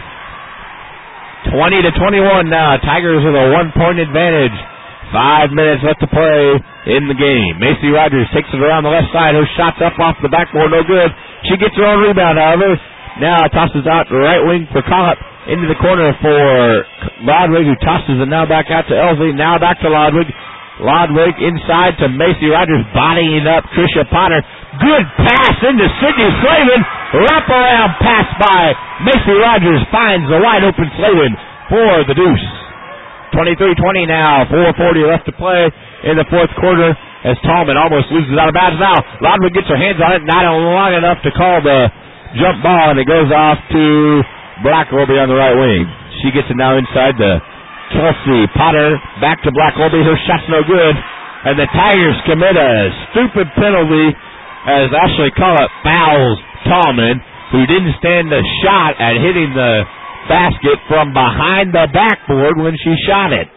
S1: 20-21 now. Tigers with a 1-point advantage. 5 minutes left to play in the game. Macy Rogers takes it around the left side. Her shot's up off the backboard. No good. She gets her own rebound, however. Now tosses out the right wing for Collop. Into the corner for Lodwick, who tosses it now back out to Elsie. Now back to Lodwick. Lodwick inside to Macy Rogers, bodying up Tricia Potter. Good pass into Sydney Slavin. Wraparound pass by Macy Rogers finds the wide open Slavin for the deuce. 23-20 now. 4:40 left to play in the fourth quarter as Tallman almost loses out of bounds now. Lodwick gets her hands on it, not long enough to call the jump ball, and it goes off to Blackorby on the right wing. She gets it now inside to Kelsey Potter. Back to Blackorby. Her shot's no good. And the Tigers commit a stupid penalty as Ashley Collop fouls Tallman, who didn't stand a shot at hitting the basket from behind the backboard when she shot it.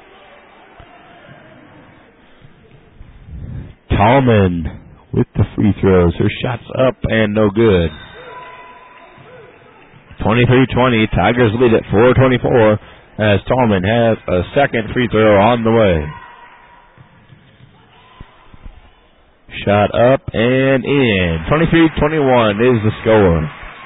S1: Tallman with the free throws. Her shot's up and no good. 23-20. Tigers lead at 4:24 as Tallman has a second free throw on the way. Shot up and in. 23-21 is the score.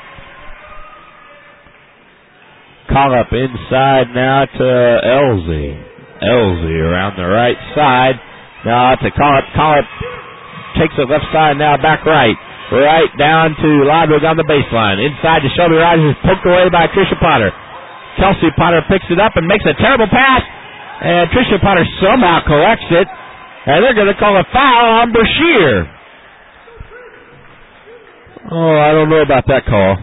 S1: Collop inside now to Elsie. Elsie around the right side. Now to Collop. Collop takes it left side now back right. Right down to Lodwick on the baseline. Inside to Shelby Rogers. Poked away by Tricia Potter. Kelsey Potter picks it up and makes a terrible pass. And Tricia Potter somehow collects it. And they're going to call a foul on Brashear. Oh, I don't know about that call.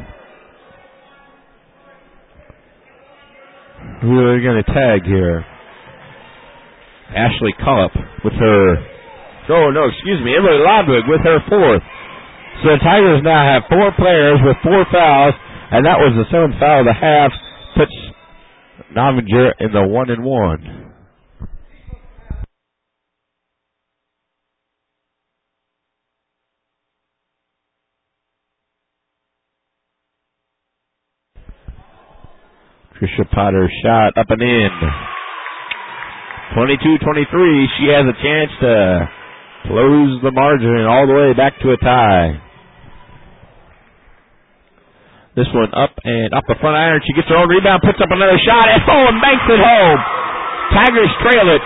S1: Who are they going to tag here? Ashley Collop with her... Oh, no, excuse me. Emily Lodwick with her fourth. So the Tigers now have 4 players with 4 fouls. And that was the 7th foul of the half. Puts Novinger in the 1-1. Tricia Potter shot up and in. 22-23. She has a chance to close the margin all the way back to a tie. This one up and up the front iron. She gets her own rebound, puts up another shot, and banks it home. Tigers trail it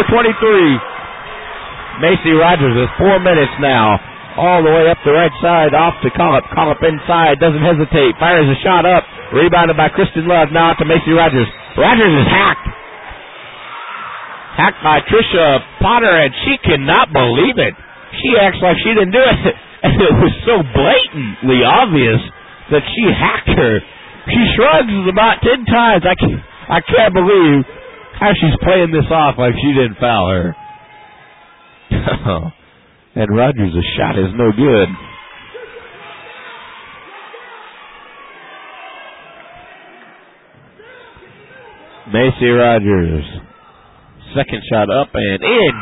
S1: 24-23. Macy Rogers with 4 minutes now. All the way up the right side, off to Collop. Collop inside, doesn't hesitate, fires a shot up. Rebounded by Kristen Love, now to Macy Rogers. Rogers is hacked. Hacked by Tricia Potter, and she cannot believe it. She acts like she didn't do it, and it was so blatantly obvious that she hacked her. She shrugs about 10 times. I can't believe how she's playing this off like she didn't foul her. And Rogers' shot is no good. Macy Rogers. Second shot up and in.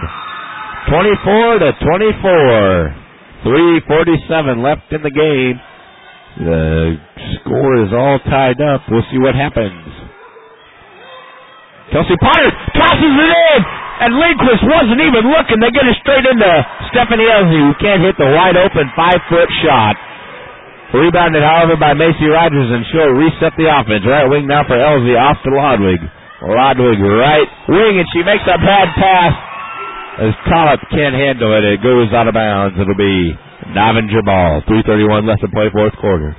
S1: 24-24. 3:47 left in the game. The score is all tied up. We'll see what happens. Kelsey Potter tosses it in, and Lindquist wasn't even looking. They get it straight into Stephanie Elsie, who can't hit the wide open 5-foot shot. Rebounded, however, by Macy Rogers, and she'll reset the offense. Right wing now for Elsie, off to Lodwig. Lodwig right wing, and she makes a bad pass. As Collop can't handle it, it goes out of bounds. It'll be Novinger ball. 3:31 left to play, fourth quarter.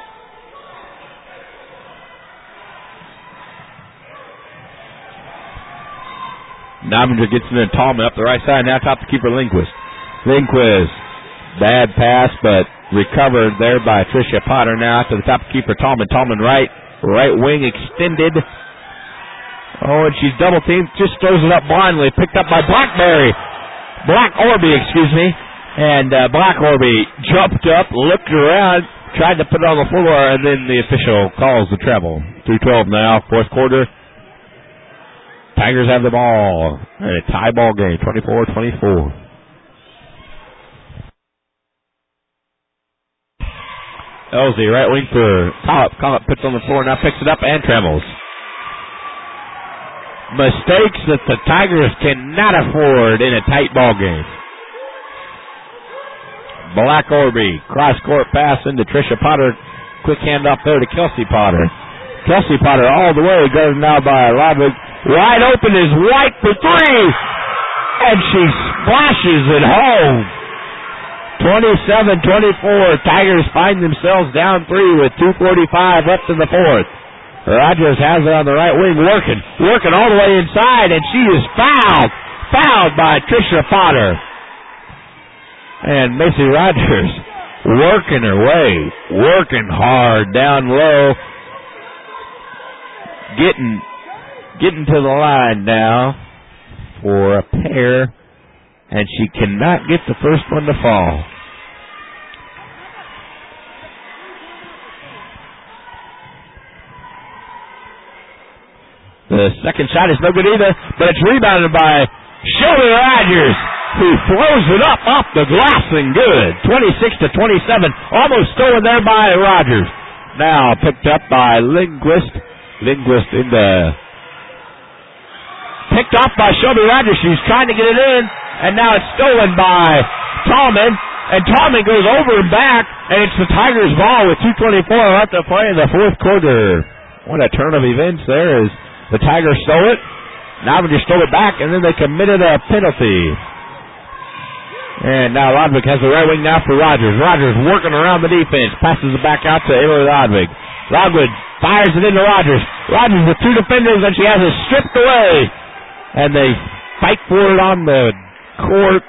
S1: Novinger gets in and Tallman up the right side. Now top to keeper Lindquist. Lindquist, bad pass, but recovered there by Tricia Potter. Now to the top keeper Tallman. Tallman right wing extended. Oh, and she's double teamed. Just throws it up blindly. Picked up by Black Orby, excuse me. And Black Orby jumped up, looked around, tried to put it on the floor, and then the official calls the treble. 3:12 now, fourth quarter. Tigers have the ball. A tie ball game, 24-24. Elsie, right wing for Collop. Collop puts on the floor, now picks it up and trebles. Mistakes that the Tigers cannot afford in a tight ball game. Black Orby, cross-court pass into Tricia Potter. Quick handoff there to Kelsey Potter. Kelsey Potter all the way, guarded now by Lodwig. Wide open is White for three. And she splashes it home. 27-24. Tigers find themselves down 3 with 2:45 left in the fourth. Rogers has it on the right wing, working all the way inside, and she is fouled by Tricia Potter. And Macy Rogers working her way, working hard down low, getting to the line now for a pair, and she cannot get the first one to fall. The second shot is no good either, but it's rebounded by Shelby Rogers, who throws it up off the glass and good. 26-27, almost stolen there by Rogers. Now picked up by Lindquist. Lindquist picked off by Shelby Rogers. She's trying to get it in, and now it's stolen by Tallman, and Tallman goes over and back, and it's the Tigers' ball with 2:24 left to play in the fourth quarter. What a turn of events there is the Tigers stole it, Novinger stole it back, and then they committed a penalty. And now Lodvig has the right wing now for Rogers. Rogers working around the defense, passes it back out to Ayla Lodvig. Lodvig fires it into Rogers. Rogers with two defenders, and she has it stripped away. And they fight for it on the court.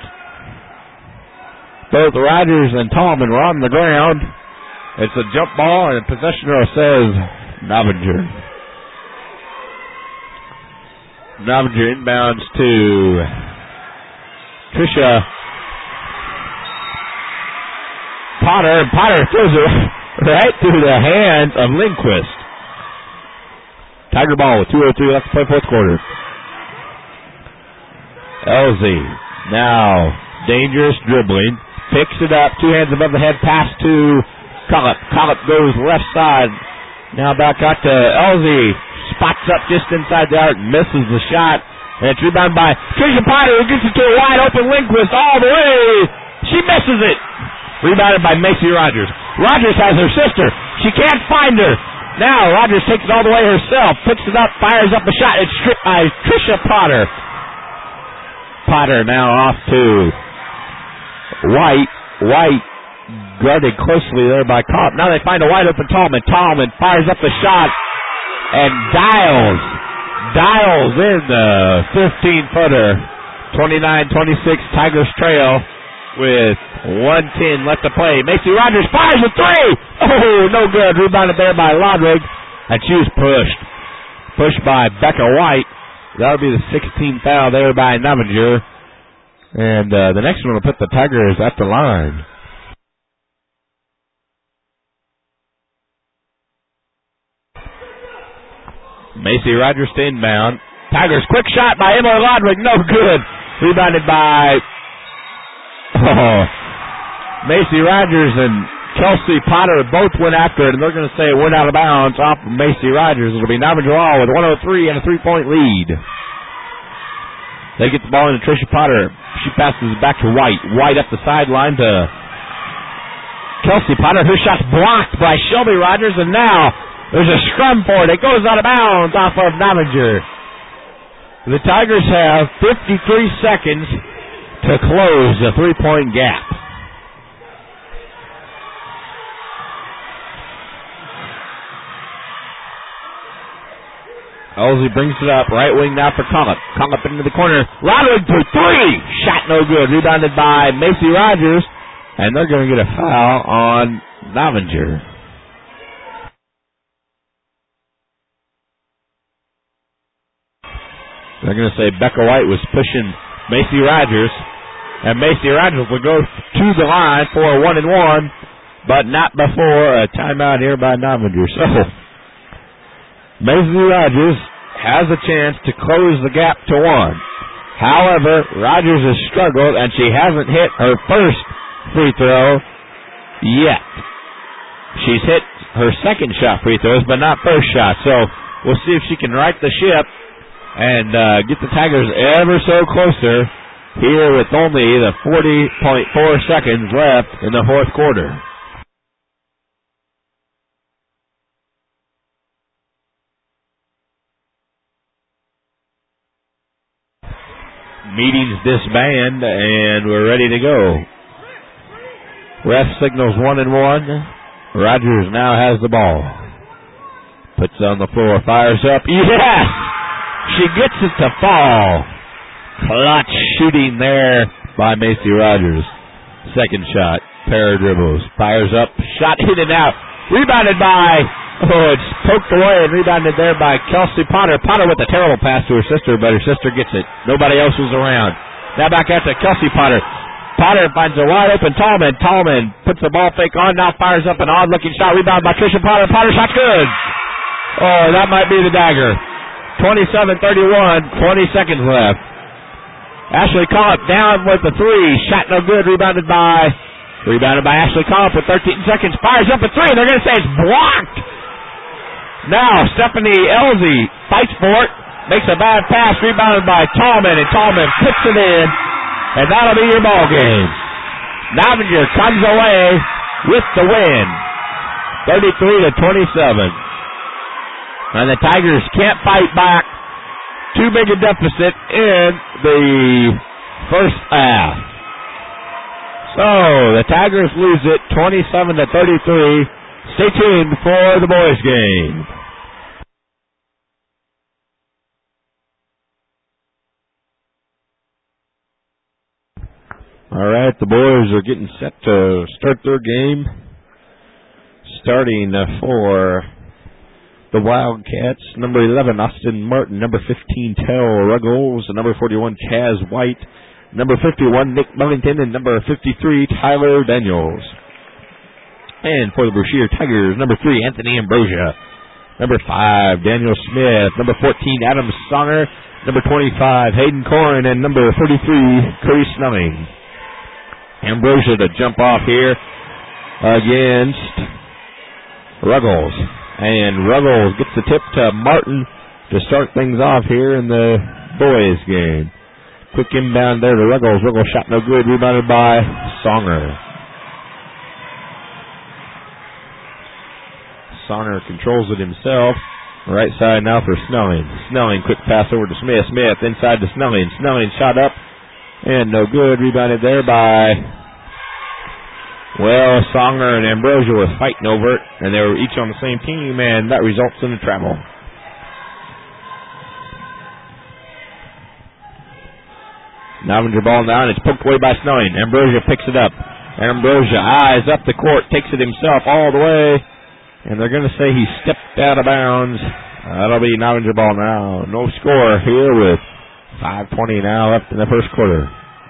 S1: Both Rogers and Tallman were on the ground. It's a jump ball, and possession arrow says Novinger. Novinger inbounds to Trisha Potter, and Potter throws it right through the hands of Lindquist. Tiger ball with 2:03 left to play fourth quarter. Elsie now dangerous dribbling, picks it up, two hands above the head, pass to Collop. Collop goes left side. Now back out to Elsie. Spots up just inside the arc, misses the shot, and it's rebounded by Trisha Potter, who gets it to a wide open Lindquist all the way. She misses it. Rebounded by Macy Rogers. Rogers has her sister. She can't find her. Now Rogers takes it all the way herself, picks it up, fires up a shot. It's stripped by Trisha Potter. Potter now off to White. White guarded closely there by Cobb. Now they find a wide open Tallman. Tallman fires up the shot and dials in the 15-footer. 29-26 Tigers trail with 1:10 left to play. Macy Rogers fires a three. Oh, no good. Rebounded there by Lodvig, and she was pushed. Pushed by Becca White. That would be the 16th foul there by Novinger. And the next one will put the Tigers at the line. Macy Rogers to inbound. Tigers quick shot by Emily Lodvig. No good. Rebounded by Macy Rogers and Kelsey Potter both went after it, and they're going to say it went out of bounds off of Macy Rogers. It'll be Novinger all with 1:03 and a 3-point lead. They get the ball into Trisha Potter. She passes it back to White. White up the sideline to Kelsey Potter. Her shot's blocked by Shelby Rogers, and now there's a scrum for it. It goes out of bounds off of Novinger. The Tigers have 53 seconds to close the 3-point gap. Elsie brings it up, right wing now for Collop. Collop into the corner. Lodvig for three. Shot no good. Rebounded by Macy Rogers, and they're going to get a foul on Novinger. They're going to say Becca White was pushing Macy Rogers, and Macy Rogers will go to the line for a 1-and-1, but not before a timeout here by Novinger. So Macy Rogers has a chance to close the gap to 1. However, Rogers has struggled, and she hasn't hit her first free throw yet. She's hit her second shot free throws, but not first shot. So we'll see if she can right the ship and get the Tigers ever so closer here with only the 40.4 seconds left in the fourth quarter. Meetings disband, and we're ready to go. Ref signals 1-and-1. Rogers now has the ball. Puts it on the floor, fires up. Yes! She gets it to fall. Clutch shooting there by Macy Rogers. Second shot, pair of dribbles. Fires up, shot hit and out. Rebounded by, it's poked away and rebounded there by Kelsey Potter. Potter with a terrible pass to her sister, but her sister gets it. Nobody else was around. Now back out to Kelsey Potter. Potter finds a wide open Tallman. Tallman puts the ball fake on, now fires up an odd looking shot. Rebounded by Trisha Potter. Potter shot good. Oh, that might be the dagger. 27-31, 20 seconds left. Ashley Collop down with the three. Shot no good. Rebounded by Ashley Collop with 13 seconds. Fires up a three. They're going to say it's blocked. Now Stephanie Elsie fights for it. Makes a bad pass. Rebounded by Tallman, and Tallman puts it in. And that'll be your ball game. Novinger comes away with the win, 33-27. And the Tigers can't fight back. Too big a deficit in the first half. So the Tigers lose it 27-33. Stay tuned for the boys' game. All right, the boys are getting set to start their game. Starting for the Wildcats, number 11, Austin Martin, number 15, Terrell Ruggles, number 41, Chaz White, number 51, Nick Millington, and number 53, Tyler Daniels. And for the Brashear Tigers, number 3, Anthony Ambrosia, number 5, Daniel Smith, number 14, Adam Songer, number 25, Hayden Corin, and number 33, Curry Snelling. Ambrosia to jump off here against Ruggles. And Ruggles gets the tip to Martin to start things off here in the boys' game. Quick inbound there to Ruggles. Ruggles shot no good. Rebounded by Songer. Songer controls it himself. Right side now for Snelling. Snelling, quick pass over to Smith. Smith inside to Snelling. Snelling shot up and no good. Rebounded there by, well, Songer and Ambrosia were fighting over it, and they were each on the same team, and that results in a travel. Novinger ball down. It's poked away by Snelling. Ambrosia picks it up. Ambrosia eyes up the court, takes it himself all the way, and they're going to say he stepped out of bounds. That'll be Novinger ball now. No score here with 5:20 now left in the first quarter.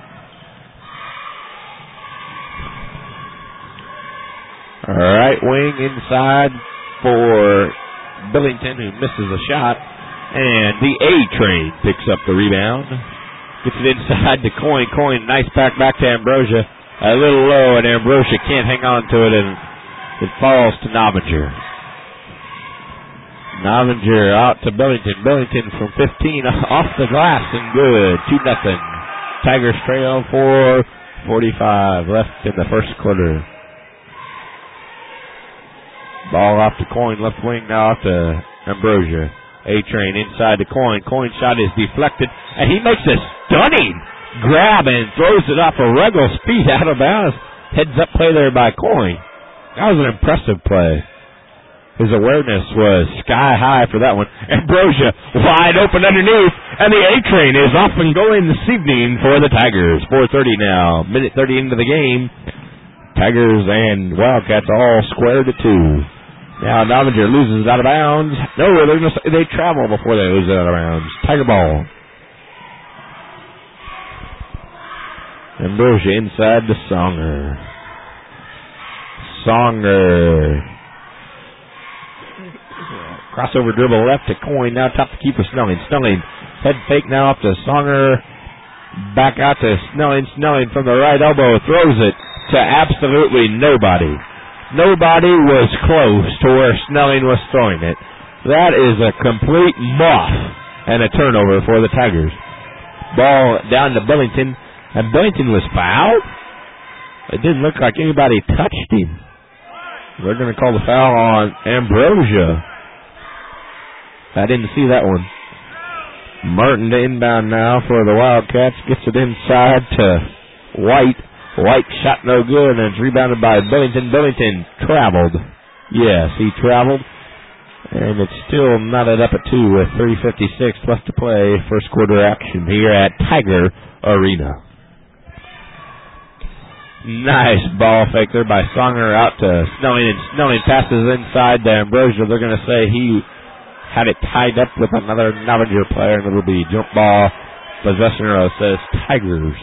S1: All right, wing inside for Billington, who misses a shot, and the A-Train picks up the rebound. Gets it inside to Coyne. Coyne, nice back to Ambrosia. A little low, and Ambrosia can't hang on to it, and it falls to Novinger. Novinger out to Billington. Billington from 15 off the glass and good. 2-0. Tigers trail 4:45 left in the first quarter. Ball off to Coyne, left wing now off to Ambrosia. A-Train inside to Coyne. Coyne's shot is deflected, and he makes a stunning grab and throws it off of Ruggles' feet out of bounds. Heads up play there by Coyne. That was an impressive play. His awareness was sky high for that one. Ambrosia wide open underneath, and the A-Train is off and going this evening for the Tigers. 4:30 now, minute 30 into the game. Tigers and Wildcats all squared at 2. Now Novinger loses out of bounds. No, they're going to say they travel before they lose it out of bounds. Tiger ball. Ambrosia inside to Songer. Songer. Crossover dribble left to Coyne. Now top to keeper Snelling. Snelling head fake now up to Songer. Back out to Snelling. Snelling from the right elbow throws it to absolutely nobody. Nobody was close to where Snelling was throwing it. That is a complete muff and a turnover for the Tigers. Ball down to Billington, and Billington was fouled. It didn't look like anybody touched him. They're going to call the foul on Ambrosia. I didn't see that one. Martin to inbound now for the Wildcats. Gets it inside to White. White shot no good, and it's rebounded by Billington. Billington traveled. Yes, he traveled. And it's still knotted up at 2 with 3:56 left to play. First quarter action here at Tiger Arena. Nice ball fake there by Songer out to Snelling, and Snelling passes inside to Ambrosia. They're going to say he had it tied up with another Novinger player, and it'll be jump ball. Possession arrow says Tigers.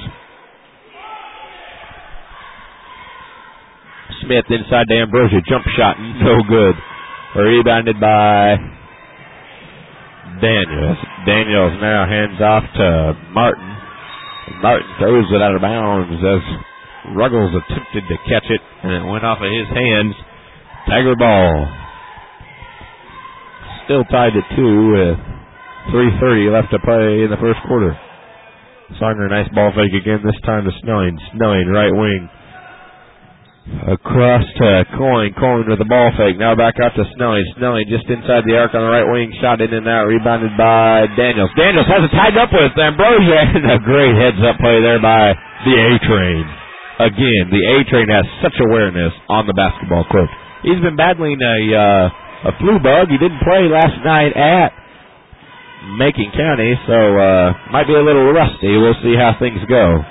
S1: Smith inside to Ambrosia. Jump shot, no good. Rebounded by Daniels. Daniels now hands off to Martin. Martin throws it out of bounds as Ruggles attempted to catch it, and it went off of his hands. Tiger ball. Still tied at 2 with 3:30 left to play in the first quarter. Songer, nice ball fake again, this time to Snelling. Snelling, right wing. Across to Coyne. Coyne with the ball fake. Now back out to Snelling. Snelling just inside the arc on the right wing. Shot in and out. Rebounded by Daniels. Daniels has it tied up with Ambrosia. And a great heads-up play there by the A-Train. Again, the A-Train has such awareness on the basketball court. He's been battling a flu bug. He didn't play last night at Macon County, so might be a little rusty. We'll see how things go.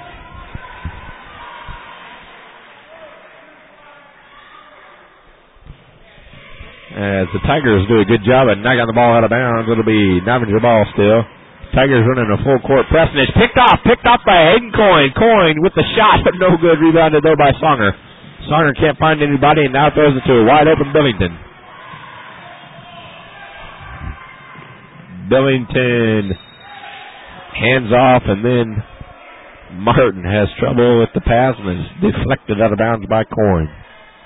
S1: As the Tigers do a good job of knocking the ball out of bounds, it'll be Novinger ball still. Tigers running a full court press, and it's picked off by Hayden Coyne. Coyne with the shot, but no good. Rebounded though by Songer. Songer can't find anybody, and now throws it to a wide open Billington. Billington hands off, and then Martin has trouble with the pass and is deflected out of bounds by Coyne.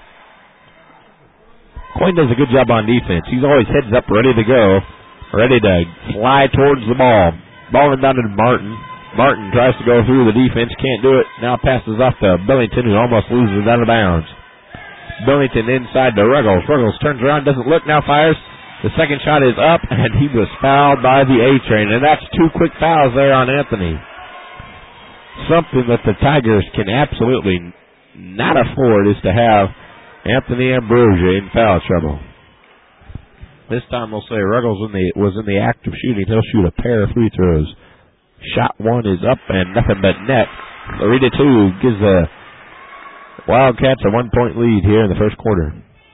S1: Coyne does a good job on defense. He's always heads up, ready to go, ready to fly towards the ball. Ball inbounded to Martin. Martin tries to go through the defense, can't do it. Now passes off to Billington, who almost loses out of bounds. Billington inside to Ruggles. Ruggles turns around, doesn't look, now fires. The second shot is up, and he was fouled by the A-Train, and that's 2 quick fouls there on Anthony. Something that the Tigers can absolutely not afford is to have Anthony Ambrosia in foul trouble. This time we'll say Ruggles was in the act of shooting. He'll shoot a pair of free throws. Shot one is up and nothing but net. Loretta 2 gives the Wildcats a 1-point lead here in the first quarter.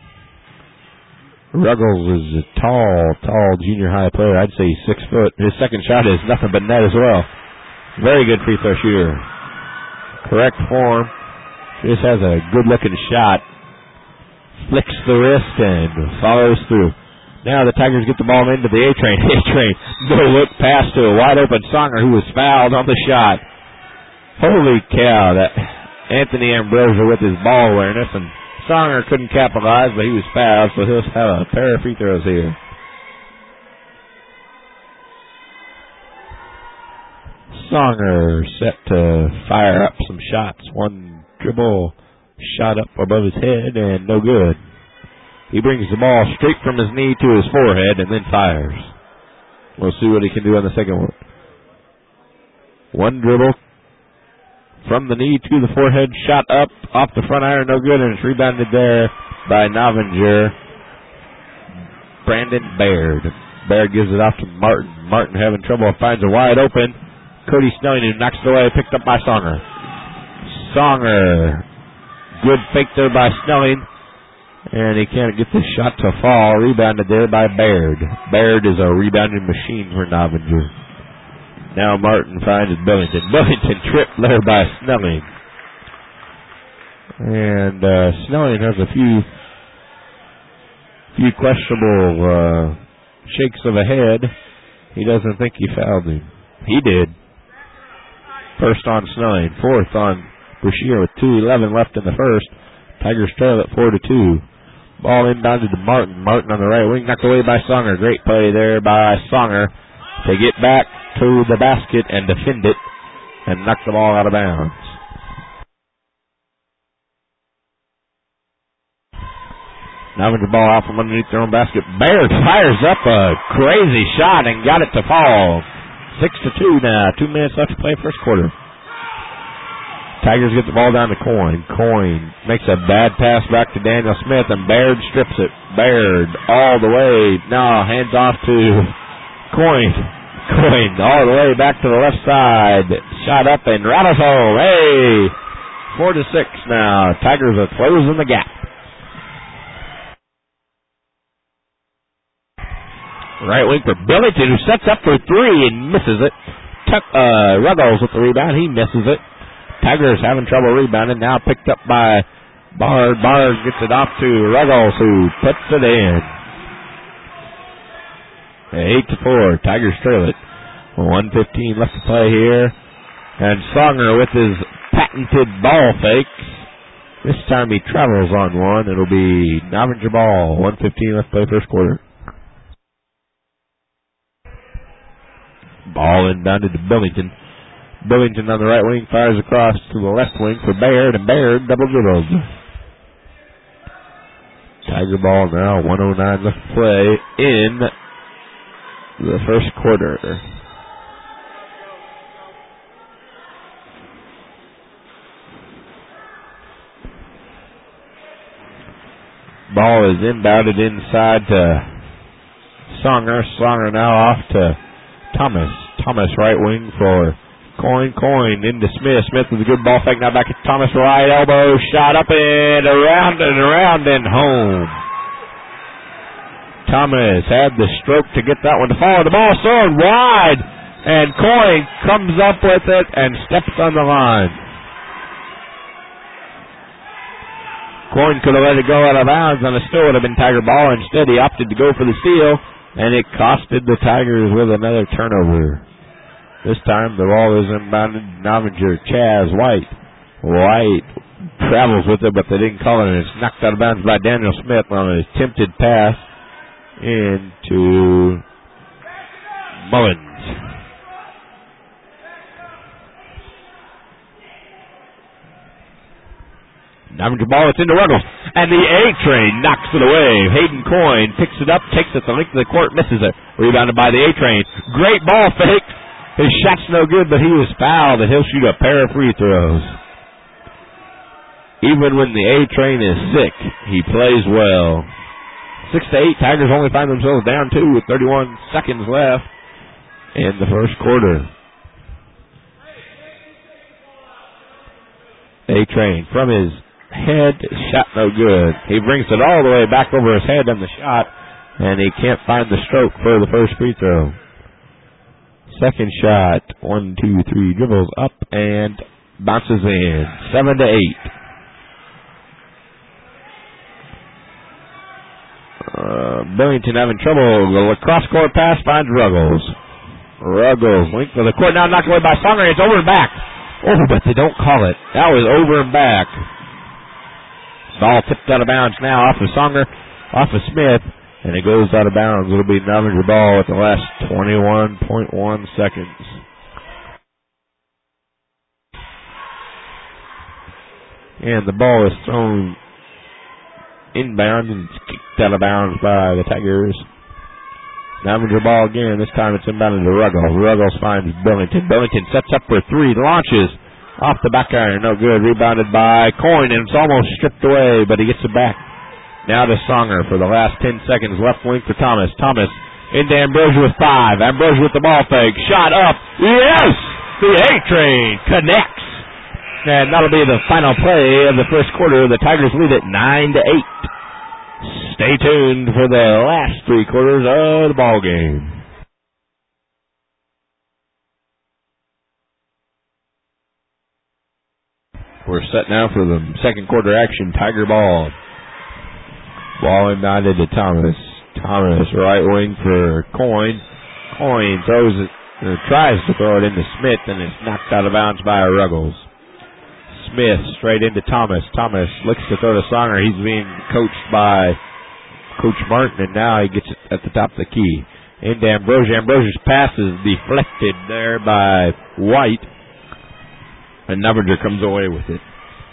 S1: Ruggles is a tall junior high player. I'd say he's 6 foot. His second shot is nothing but net as well. Very good free throw shooter. Correct form. Just has a good looking shot. Flicks the wrist and follows through. Now the Tigers get the ball into the A-Train. A-Train, no look pass to a wide open Songer, who was fouled on the shot. Holy cow, that Anthony Ambrosia with his ball awareness, and Songer couldn't capitalize, but he was fouled, so he'll have a pair of free throws here. Songer set to fire up some shots. One dribble shot up above his head and no good. He brings the ball straight from his knee to his forehead and then fires. We'll see what he can do on the second one. One dribble from the knee to the forehead, shot up off the front iron, no good, and it's rebounded there by Novinger. Brandon Baird. Baird gives it off to Martin. Martin having trouble, finds a wide open Cody Snelling, who knocks it away, picked up by Songer. Songer. Good fake there by Snelling, and he can't get the shot to fall. Rebounded there by Baird. Baird is a rebounding machine for Novinger. Now Martin finds Billington. Billington tripped there by Snelling. And Snelling has a few questionable shakes of a head. He doesn't think he fouled him. He did. First on Snelling. Fourth on Brashear with 2:11 left in the first. Tigers trail at 4-2. Ball inbounded to Martin. Martin on the right wing, knocked away by Songer. Great play there by Songer to get back to the basket and defend it and knock the ball out of bounds. Now with the ball out from underneath their own basket. Baird fires up a crazy shot and got it to fall. 6-2 now. 2 minutes left to play first quarter. Tigers get the ball down to Coyne. Coyne makes a bad pass back to Daniel Smith, and Baird strips it. Baird all the way. Now hands off to Coyne. Coyne all the way back to the left side. Shot up and rattles home. Hey! 4-6 now. Tigers are closing the gap. Right wing for Billington, who sets up for three and misses it. Ruggles with the rebound. He misses it. Tigers having trouble rebounding. Now picked up by Bard. Bard gets it off to Ruggles, who puts it in. 8-4. Tigers trail it. 1:15 left to play here. And Songer with his patented ball fakes. This time he travels on one. It'll be Novinger ball. 1:15 left to play first quarter. Ball inbounded to Billington. Billington on the right wing fires across to the left wing for Baird, and Baird double dribbled. Tiger ball now, 1:09 left to play in the first quarter. Ball is inbounded inside to Songer. Songer now off to Thomas. Thomas right wing for Coyne into Smith. Smith with a good ball fake. Now back at Thomas. Right elbow shot up and around and home. Thomas had the stroke to get that one to fall. The ball soared wide, and Coyne comes up with it and steps on the line. Coyne could have let it go out of bounds, and it still would have been Tiger ball. Instead, he opted to go for the steal, and it costed the Tigers with another turnover. This time, the ball is inbounded. Novinger, Chaz White. White travels with it, but they didn't call it, and it's knocked out of bounds by Daniel Smith on a attempted pass into Mullins. Novinger ball, it's into Ruggles, and the A-Train knocks it away. Hayden Coyne picks it up, takes it the length of the court, misses it. Rebounded by the A-Train. Great ball fake. His shot's no good, but he was fouled, and he'll shoot a pair of free throws. Even when the A-Train is sick, he plays well. 6-8, Tigers only find themselves down 2 with 31 seconds left in the first quarter. A-Train from his head, shot no good. He brings it all the way back over his head on the shot, and he can't find the stroke for the first free throw. Second shot, 1, 2, 3, dribbles up and bounces in. 7-8. Billington having trouble. The cross-court pass finds Ruggles. Ruggles, length of the court, now knocked away by Songer. It's over and back. Oh, but they don't call it. That was over and back. Ball tipped out of bounds now off of Songer, off of Smith, and it goes out of bounds. It'll be Novinger ball at the last 21.1 seconds. And the ball is thrown inbound and it's kicked out of bounds by the Tigers. Novinger ball again. This time it's inbounded to Ruggles. Ruggles finds Billington. Billington sets up for 3, launches. Off the back iron, no good. Rebounded by Coyne, and it's almost stripped away, but he gets it back. Now to Songer for the last 10 seconds. Left wing for Thomas. Thomas into Ambrosia with 5. Ambrosia with the ball fake. Shot up. Yes! The A-Train connects. And that'll be the final play of the first quarter. The Tigers lead it 9-8. Stay tuned for the last 3 quarters of the ball game. We're set now for the second quarter action. Tiger ball. Ball inbounded to Thomas. Thomas right wing for Coyne. Coyne throws it, or tries to throw it into Smith, and it's knocked out of bounds by Ruggles. Smith straight into Thomas. Thomas looks to throw to Songer. He's being coached by Coach Martin, and now he gets it at the top of the key. Into Ambrosia. Ambrosia's pass is deflected there by White. And Novinger comes away with it.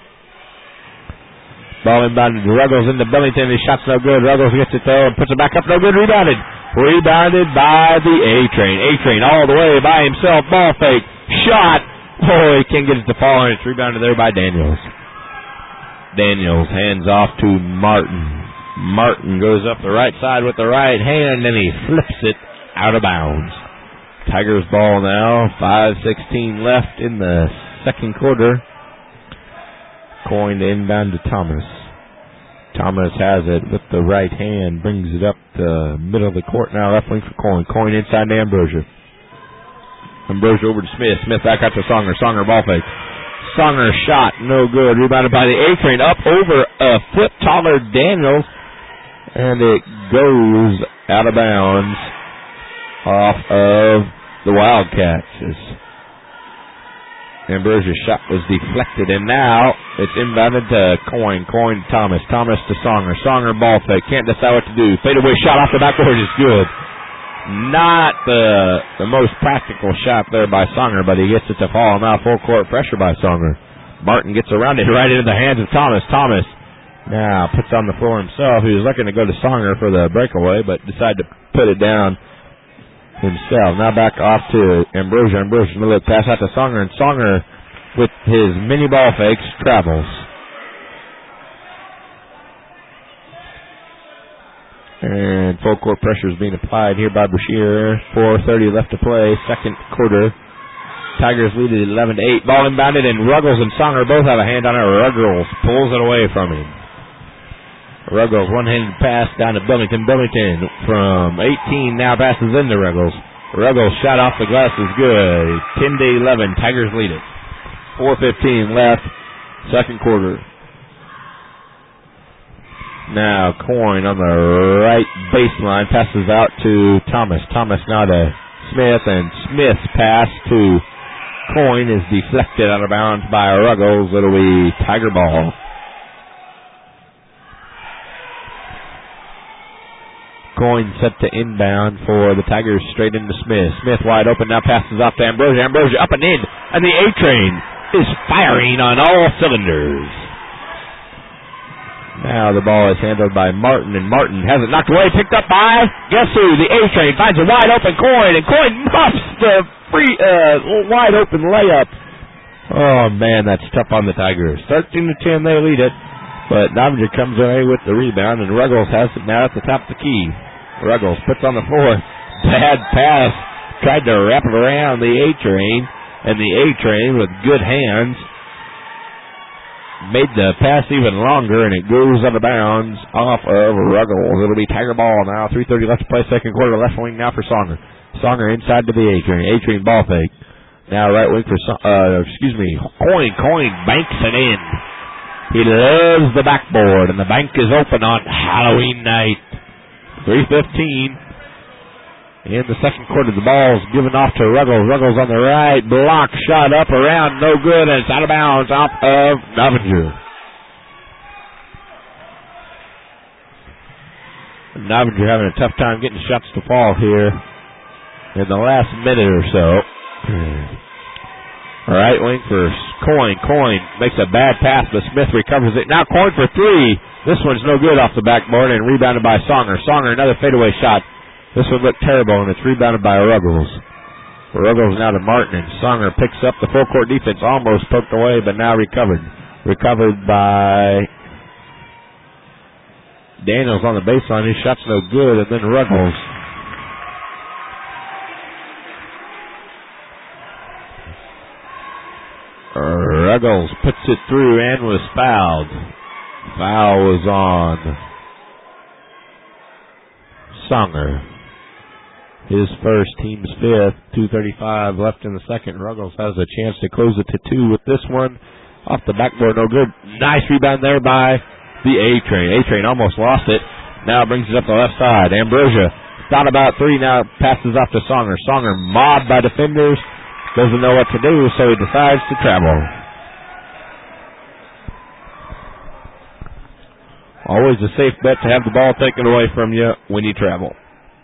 S1: Ball inbounded to Ruggles into Billington. His shot's no good. Ruggles gets it though and puts it back up. No good. Rebounded. Rebounded by the A-Train. A-Train all the way by himself. Ball fake. Shot. Oh, he can't get it to fall, and it's rebounded there by Daniels. Daniels hands off to Martin. Martin goes up the right side with the right hand, and he flips it out of bounds. Tigers ball now. 5:16 left in the second quarter. Coyne to inbound to Thomas. Thomas has it with the right hand, brings it up the middle of the court now, left wing for Coyne. Coyne inside to Ambrosia. Ambrosia over to Smith. Smith back out to Songer. Songer ball fake. Songer shot, no good. Rebounded by the A-Train up over a foot taller Daniels, and it goes out of bounds off of the Wildcats. Ambrosia's shot was deflected, and now it's inbounded to Coyne. Coyne to Thomas. Thomas to Songer. Songer ball fake. Can't decide what to do. Fadeaway shot off the backboard is good. Not the most practical shot there by Songer, but he gets it to fall. Now full court pressure by Songer. Martin gets around it right into the hands of Thomas. Thomas Now puts on the floor himself. He was looking to go to Songer for the breakaway, but decided to put it down himself. Now back off to Ambrosia. Ambrosia, going to look pass out to Songer, and Songer, with his mini ball fakes, travels. And full court pressure is being applied here by Brashear. 4:30 left to play, second quarter. Tigers lead at 11-8. Ball inbounded, and Ruggles and Songer both have a hand on it. Ruggles pulls it away from him. Ruggles, one-handed pass down to Billington. Billington from 18 now passes into Ruggles. Ruggles shot off the glass is good. 10-11. Tigers lead it. 4:15 left, second quarter. Now Coyne on the right baseline passes out to Thomas. Thomas now to Smith, and Smith's pass to Coyne is deflected out of bounds by Ruggles. It'll be Tiger ball. Coyne set to inbound for the Tigers, straight into Smith. Smith wide open, now passes off to Ambrosia. Ambrosia up and in, and the A-Train is firing on all cylinders. Now the ball is handled by Martin, and Martin has it knocked away, picked up by, guess who? The A-Train finds a wide open Coyne, and Coyne muffs the free, wide open layup. Oh man, that's tough on the Tigers. 13-10, they lead it, but Novinger comes away with the rebound, and Ruggles has it now at the top of the key. Ruggles puts on the floor, bad pass, tried to wrap it around the A-Train, and the A-Train with good hands made the pass even longer, and it goes out of bounds off of Ruggles. It'll be Tiger ball now. 3:30 left to play, second quarter. Left wing now for Songer. Songer inside to the A-Train. A-Train ball fake. Now right wing for Coyne. Coyne banks it in. He loves the backboard, and the bank is open on Halloween night. 3:15 in the second quarter. The ball's given off to Ruggles. Ruggles on the right block, shot up around, no good, and it's out of bounds off of Novinger. Novinger having a tough time getting shots to fall here in the last minute or so. Right wing for Coyne. Coyne makes a bad pass, but Smith recovers it. Now Coyne for three. This one's no good off the backboard, and rebounded by Songer. Songer, another fadeaway shot. This one looked terrible, and it's rebounded by Ruggles. Ruggles now to Martin, and Songer picks up the full court defense, almost poked away, but now recovered. Recovered by Daniels on the baseline. His shot's no good, and then Ruggles. Ruggles puts it through and was fouled. Foul was on Songer. His first, team's fifth. 2:35 left in the second. Ruggles has a chance to close it to 2 with this one. Off the backboard, no good. Nice rebound there by the A-Train. A-Train almost lost it. Now brings it up the left side. Ambrosia thought about 3, now passes off to Songer. Songer mobbed by defenders. Doesn't know what to do, so he decides to travel. Always a safe bet to have the ball taken away from you when you travel.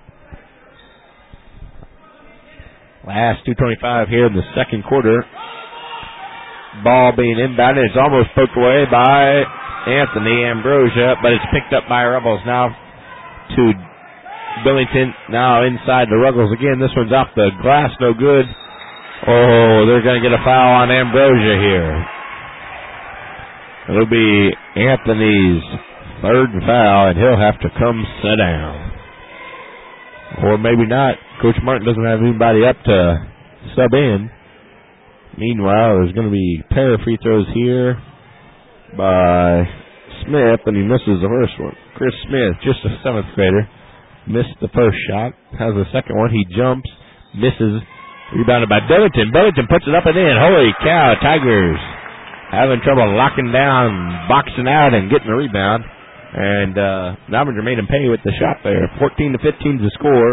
S1: Last 2:25 here in the second quarter. Ball being inbounded. It's almost poked away by Anthony Ambrosia, but it's picked up by Ruggles now to Billington. Now inside to Ruggles again. This one's off the glass. No good. Oh, they're going to get a foul on Ambrosia here. It'll be Anthony's third foul, and he'll have to come sit down. Or maybe not. Coach Martin doesn't have anybody up to sub in. Meanwhile, there's going to be a pair of free throws here by Smith, and he misses the first one. Chris Smith, just a 7th grader, missed the first shot. Has the second one. He jumps, misses. Rebounded by Billington. Billington puts it up and in. Holy cow, Tigers having trouble locking down, boxing out, and getting the rebound. And Novinger made him pay with the shot there. 14-15 to score.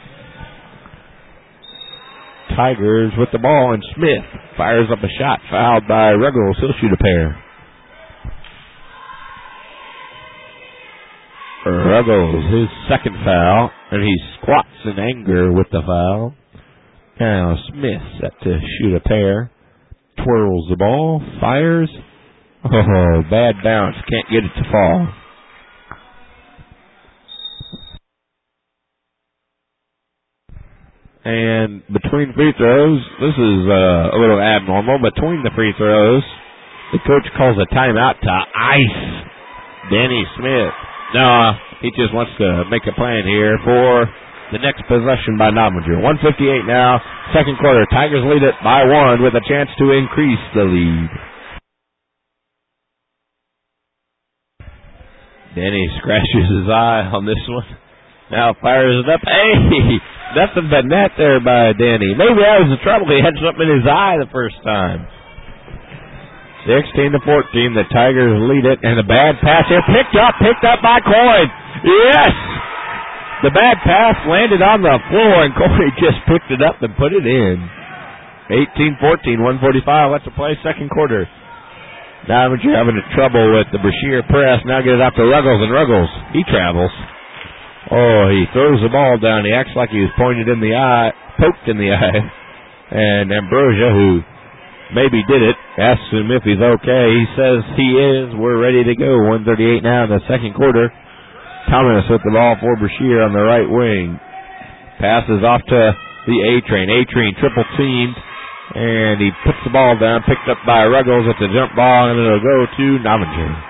S1: Tigers with the ball, and Smith fires up a shot. Fouled by Ruggles. He'll shoot a pair. Ruggles, his second foul, and he squats in anger with the foul. Now Smith set to shoot a pair. Twirls the ball, fires, Oh, bad bounce. Can't get it to fall. And between free throws, this is a little abnormal. Between the free throws, the coach calls a timeout to ice Danny Smith. No, he just wants to make a plan here for the next possession by Novinger. 1:58 now, second quarter. Tigers lead it by 1 with a chance to increase the lead. Danny scratches his eye on this one. Now fires it up. Hey, nothing but net there by Danny. Maybe that was the trouble. He had something in his eye the first time. 16-14, the Tigers lead it, and the bad pass here picked up by Coyne. Yes! The bad pass landed on the floor, and Coyne just picked it up and put it in. 18-14, 1:45 left to play, second quarter. Now you're having trouble with the Brashear press. Now get it out to Ruggles, and Ruggles, he travels. Oh, he throws the ball down. He acts like he was pointed in the eye, poked in the eye. And Ambrosia, who maybe did it, asks him if he's okay. He says he is. We're ready to go. 1:38 now in the second quarter. Thomas with the ball for Brashear on the right wing. Passes off to the A-Train. A-Train triple teamed. And he puts the ball down, picked up by Ruggles at the jump ball, and it'll go to Novinger.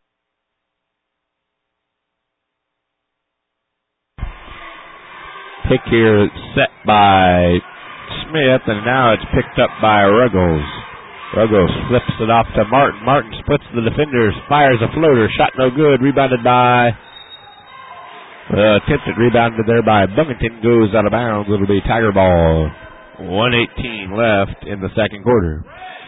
S1: Pick here set by Smith, and now it's picked up by Ruggles. Ruggles flips it off to Martin. Martin splits the defenders, fires a floater, shot no good, rebounded by, attempted rebounded there by Buffington, goes out of bounds. It'll be Tiger ball. 1:18 left in the second quarter.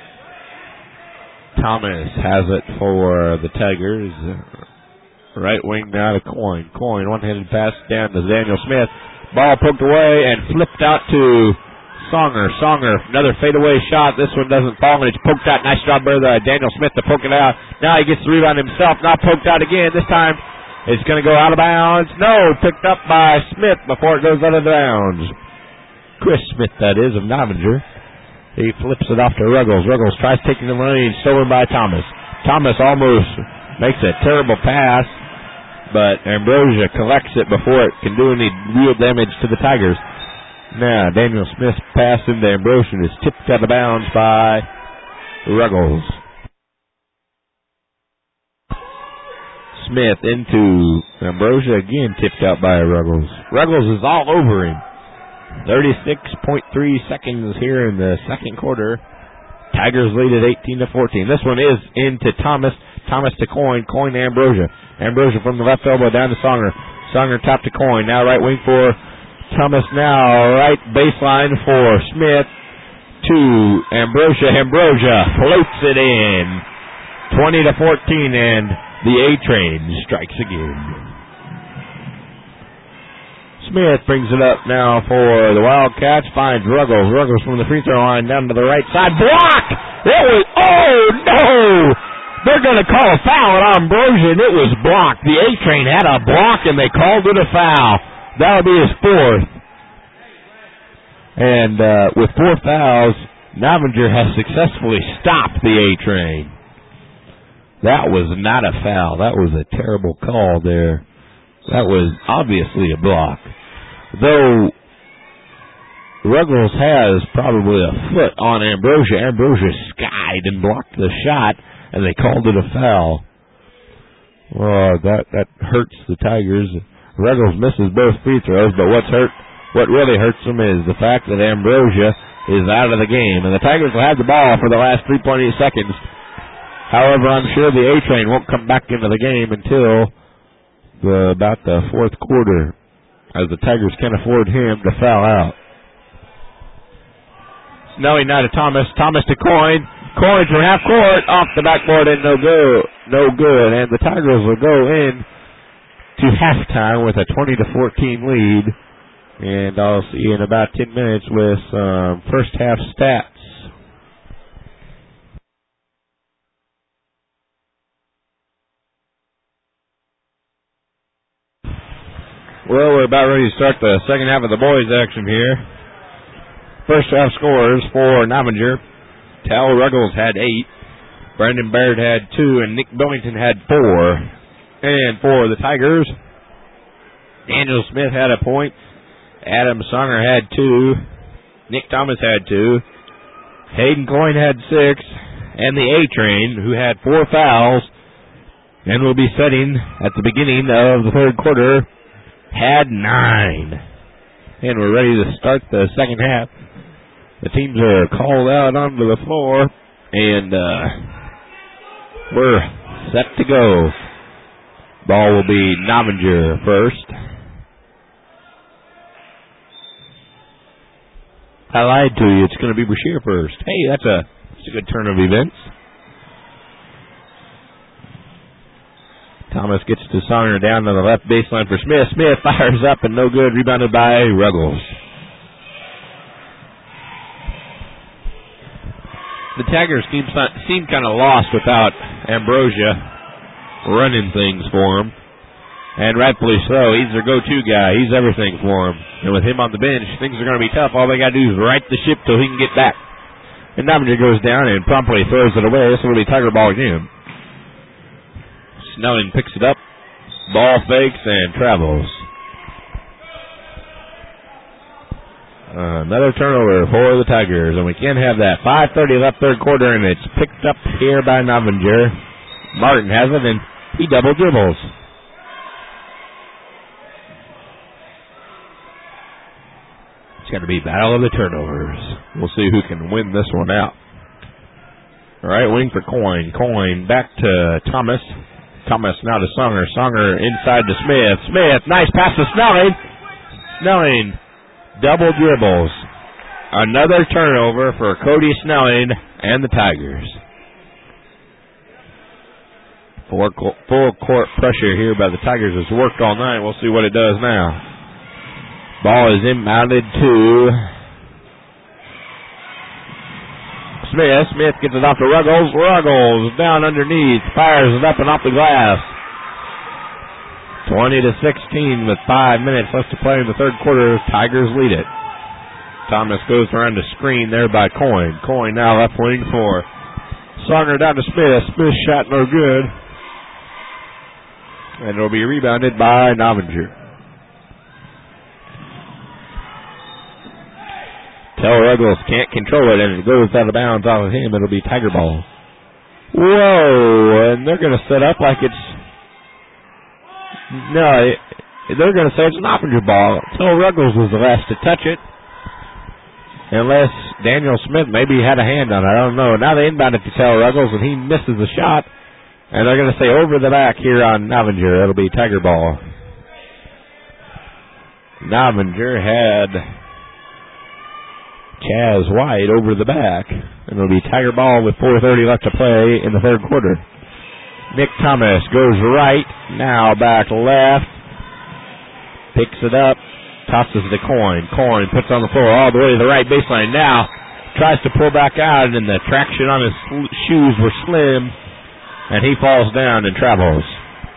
S1: Thomas has it for the Tigers. Right wing now to Coyne. Coyne, one-handed pass down to Daniel Smith. Ball poked away and flipped out to Songer. Songer, another fadeaway shot. This one doesn't fall, and it's poked out. Nice job by Daniel Smith to poke it out. Now he gets the rebound himself. Now poked out again. This time it's going to go out of bounds. No, picked up by Smith before it goes out of bounds. Chris Smith, that is, of Novinger. He flips it off to Ruggles. Ruggles tries taking the lane, stolen by Thomas. Thomas almost makes a terrible pass, but Ambrosia collects it before it can do any real damage to the Tigers. Now, Daniel Smith's pass into Ambrosia is tipped out of bounds by Ruggles. Smith into Ambrosia, again tipped out by Ruggles. Ruggles is all over him. 36.3 seconds here in the second quarter. Tigers lead at 18-14. This one is into Thomas. Thomas to Coyne. Coyne to Ambrosia. Ambrosia from the left elbow down to Songer. Songer top to Coyne. Now right wing for Thomas. Now right baseline for Smith to Ambrosia. Ambrosia floats it in. 20-14, and the A-Train strikes again. Smith brings it up now for the Wildcats. Finds Ruggles. Ruggles from the free throw line down to the right side. Block! It was, oh no! They're going to call a foul on Ambrosia, and it was blocked. The A-Train had a block, and they called it a foul. That'll be his fourth. And with 4 fouls, Novinger has successfully stopped the A-Train. That was not a foul. That was a terrible call there. That was obviously a block. Though Ruggles has probably a foot on Ambrosia. Ambrosia skied and blocked the shot, and they called it a foul. Oh, that hurts the Tigers. Ruggles misses both free throws, but what really hurts them is the fact that Ambrosia is out of the game. And the Tigers will have the ball for the last 3.8 seconds. However, I'm sure the A-Train won't come back into the game until about the fourth quarter, as the Tigers can't afford him to foul out. Snelling now to Thomas. Thomas to Coyne. Coyne from half court, off the backboard, and no good. And the Tigers will go in to halftime with a 20-14 lead. And I'll see you in about 10 minutes with some first half stats. Well, we're about ready to start the second half of the boys' action here. First half scores for Novinger. Tal Ruggles had 8. Brandon Baird had 2, and Nick Billington had 4. And for the Tigers, Daniel Smith had a point. Adam Songer had 2. Nick Thomas had 2. Hayden Coyne had 6. And the A-Train, who had 4 fouls, and will be setting at the beginning of the third quarter, had 9. And we're ready to start the second half. The teams are called out onto the floor, and we're set to go. Ball will be Novinger first. I lied to you. It's going to be Brashear first. Hey, that's a good turn of events. Thomas gets to Songer down to the left baseline for Smith. Smith fires up and no good. Rebounded by Ruggles. The Tigers seem kind of lost without Ambrosia running things for them. And rightfully so. He's their go-to guy. He's everything for them. And with him on the bench, things are going to be tough. All they got to do is right the ship till he can get back. And Novinger goes down and promptly throws it away. This will be Tiger ball again. Snelling picks it up. Ball fakes and travels. Another turnover for the Tigers, and we can't have that. 5:30 left third quarter, and it's picked up here by Novinger. Martin has it, and he double dribbles. It's got to be battle of the turnovers. We'll see who can win this one out. All right, wing for Coyne. Coyne back to Thomas. Thomas now to Songer. Songer inside to Smith. Smith, nice pass to Snelling. Snelling. Double dribbles. Another turnover for Cody Snelling and the Tigers. Full court pressure here by the Tigers has worked all night. We'll see what it does now. Ball is inbounded to Smith. Smith gets it off to Ruggles. Ruggles down underneath. Fires it up and off the glass. 20-16 with 5 minutes left to play in the third quarter. Tigers lead it. Thomas goes around the screen there by Coyne. Coyne now left wing for Songer down to Smith. Smith shot no good. And it'll be rebounded by Novinger. Tell Ruggles can't control it, and it goes out of bounds off of him. It'll be Tiger ball. Whoa, and they're going to set up like it's... No, they're going to say it's an Novinger ball. Tell Ruggles was the last to touch it. Unless Daniel Smith maybe had a hand on it. I don't know. Now they inbound it to Tell Ruggles, and he misses the shot. And they're going to say over the back here on Novinger. It'll be Tiger ball. Novinger had Chaz White over the back. And it'll be Tiger ball with 4:30 left to play in the third quarter. Nick Thomas goes right, now back left, picks it up, tosses it to Coyne. Coyne puts on the floor all the way to the right baseline. Now tries to pull back out, and the traction on his shoes were slim, and he falls down and travels.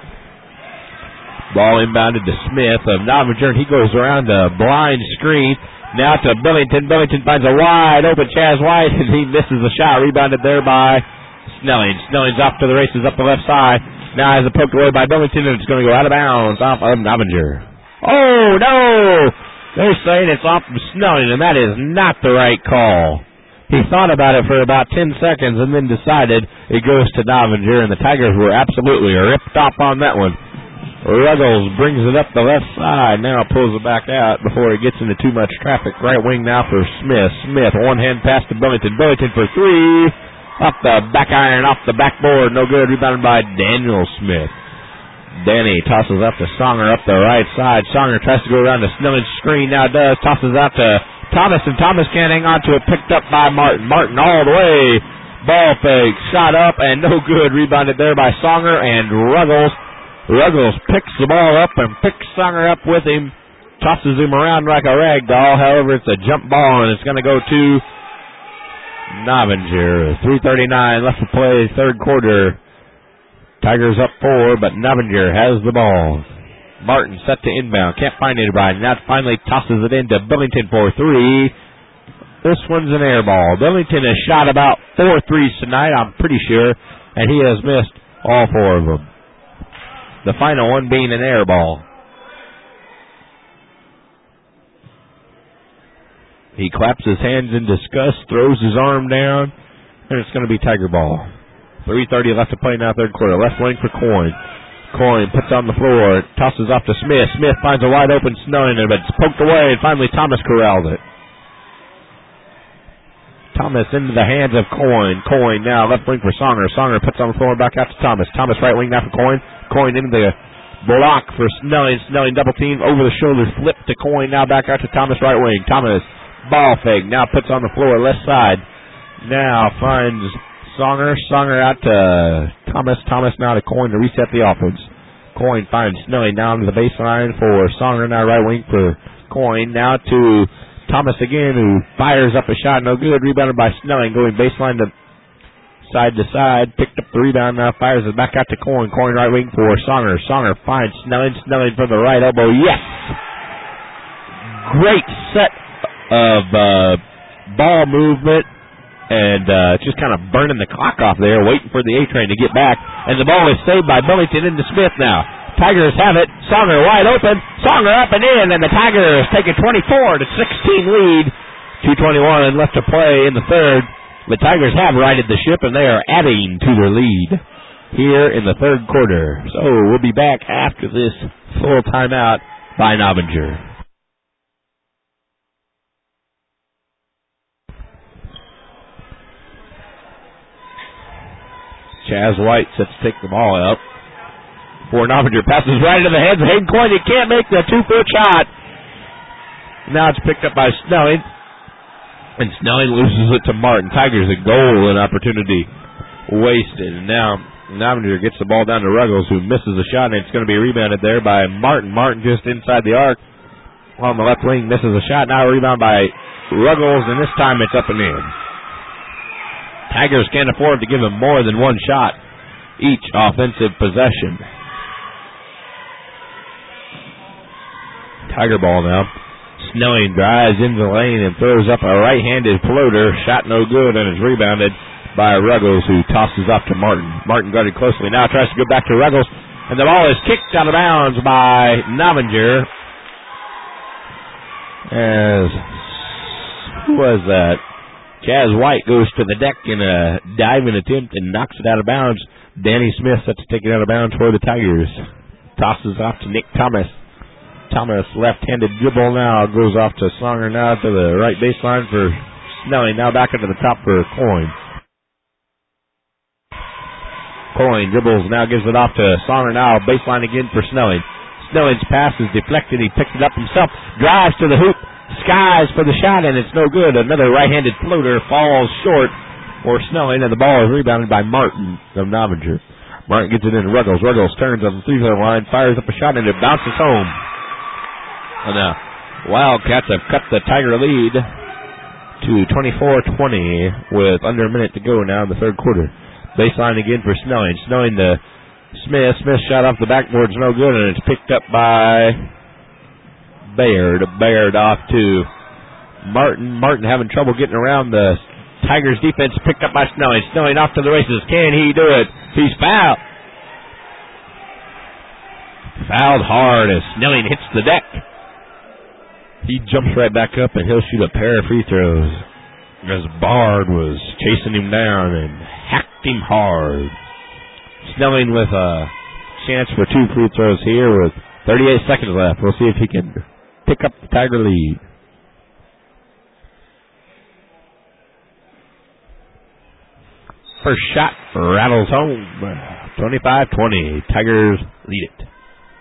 S1: Ball inbounded to Smith of Novinger, and he goes around the blind screen. Now to Billington. Billington finds a wide open Chaz White, and he misses the shot. Rebounded there by Snelling. Snelling's off to the races up the left side. Now has it poked away by Billington, and it's going to go out of bounds off of Novinger. Oh, no! They're saying it's off of Snelling, and that is not the right call. He thought about it for about 10 seconds and then decided it goes to Novinger, and the Tigers were absolutely ripped off on that one. Ruggles brings it up the left side. Now pulls it back out before he gets into too much traffic. Right wing now for Smith. Smith, one-hand pass to Billington. Billington for three. Off the back iron, off the backboard. No good. Rebounded by Daniel Smith. Danny tosses up to Songer up the right side. Songer tries to go around the Snelling's screen. Now does. Tosses out to Thomas, and Thomas can't hang on to it. Picked up by Martin. Martin all the way. Ball fake. Shot up and no good. Rebounded there by Songer and Ruggles. Ruggles picks the ball up and picks Songer up with him. Tosses him around like a rag doll. However, it's a jump ball, and it's going to go to Novinger. 3:39 left to play, third quarter. Tigers up 4, but Novinger has the ball. Martin set to inbound. Can't find anybody. Now finally tosses it into Billington for 3. This one's an air ball. Billington has shot about 4 threes tonight, I'm pretty sure, and he has missed all 4 of them. The final one being an air ball. He claps his hands in disgust, throws his arm down, and it's going to be Tiger ball. 3:30 left to play now, third quarter. Left wing for Coyne. Coyne puts on the floor, tosses off to Smith. Smith finds a wide open Snelling, but it's poked away, and finally Thomas corrals it. Thomas into the hands of Coyne. Coyne now left wing for Songer. Songer puts on the floor, back out to Thomas. Thomas right wing now for Coyne. Coyne into the block for Snelling. Snelling double team over the shoulder, flip to Coyne. Now back out to Thomas right wing. Thomas ball fake. Now puts on the floor left side. Now finds Songer. Songer out to Thomas. Thomas now to Coyne to reset the offense. Coyne finds Snelling down to the baseline for Songer. Now right wing for Coyne. Now to Thomas again, who fires up a shot, no good. Rebounded by Snelling, going baseline to side. Picked up the rebound, now fires it back out to Coyne. Coyne right wing for Songer. Songer finds Snelling. Snelling from the right elbow. Yes! Great set of ball movement, and just kind of burning the clock off there, waiting for the A-train to get back. And the ball is saved by Billington into Smith now. Tigers have it. Songer wide open. Songer up and in, and the Tigers take a 24-16 lead. 2:21 left to play in the third. The Tigers have righted the ship, and they are adding to their lead here in the third quarter. So we'll be back after this full timeout by Novinger. Chaz White sets to take the ball out. For Novinger, passes right into the hands of Hayden Coyne. He can't make the 2-foot shot. Now it's picked up by Snelling. And Snelling loses it to Martin. Tigers a goal and opportunity wasted. And now Novinger gets the ball down to Ruggles, who misses a shot, and it's going to be rebounded there by Martin. Martin just inside the arc on the left wing, misses a shot. Now a rebound by Ruggles, and this time it's up and in. Tigers can't afford to give him more than one shot each offensive possession. Tiger ball now. Snelling drives into the lane and throws up a right-handed floater. Shot no good, and is rebounded by Ruggles, who tosses off to Martin. Martin guarded closely. Now tries to go back to Ruggles, and the ball is kicked out of bounds by Novinger. As who was that? Chaz White goes to the deck in a diving attempt and knocks it out of bounds. Danny Smith sets to take it out of bounds for the Tigers. Tosses off to Nick Thomas. Thomas, left-handed dribble now, goes off to Songer now to the right baseline for Snelling. Now back into the top for Coyne. Coyne dribbles, now gives it off to Songer now, baseline again for Snelling. Snelling's pass is deflected, he picks it up himself, drives to the hoop, skies for the shot, and it's no good. Another right-handed floater falls short for Snelling, and the ball is rebounded by Martin of Novinger. Martin gets it in to Ruggles. Ruggles turns on the three-point line, fires up a shot, and it bounces home. And the Wildcats have cut the Tiger lead to 24-20 with under a minute to go now in the third quarter. Baseline again for Snelling. Snelling to Smith. Smith shot off the backboard's no good, and it's picked up by Baird. Baird off to Martin. Martin having trouble getting around the Tigers defense, picked up by Snelling. Snelling off to the races. Can he do it? He's fouled. Fouled hard as Snelling hits the deck. He jumps right back up, and he'll shoot a pair of free throws as Bard was chasing him down and hacked him hard. Snelling with a chance for 2 free throws here with 38 seconds left. We'll see if he can pick up the Tiger lead. First shot rattles home. 25-20. Tigers lead it.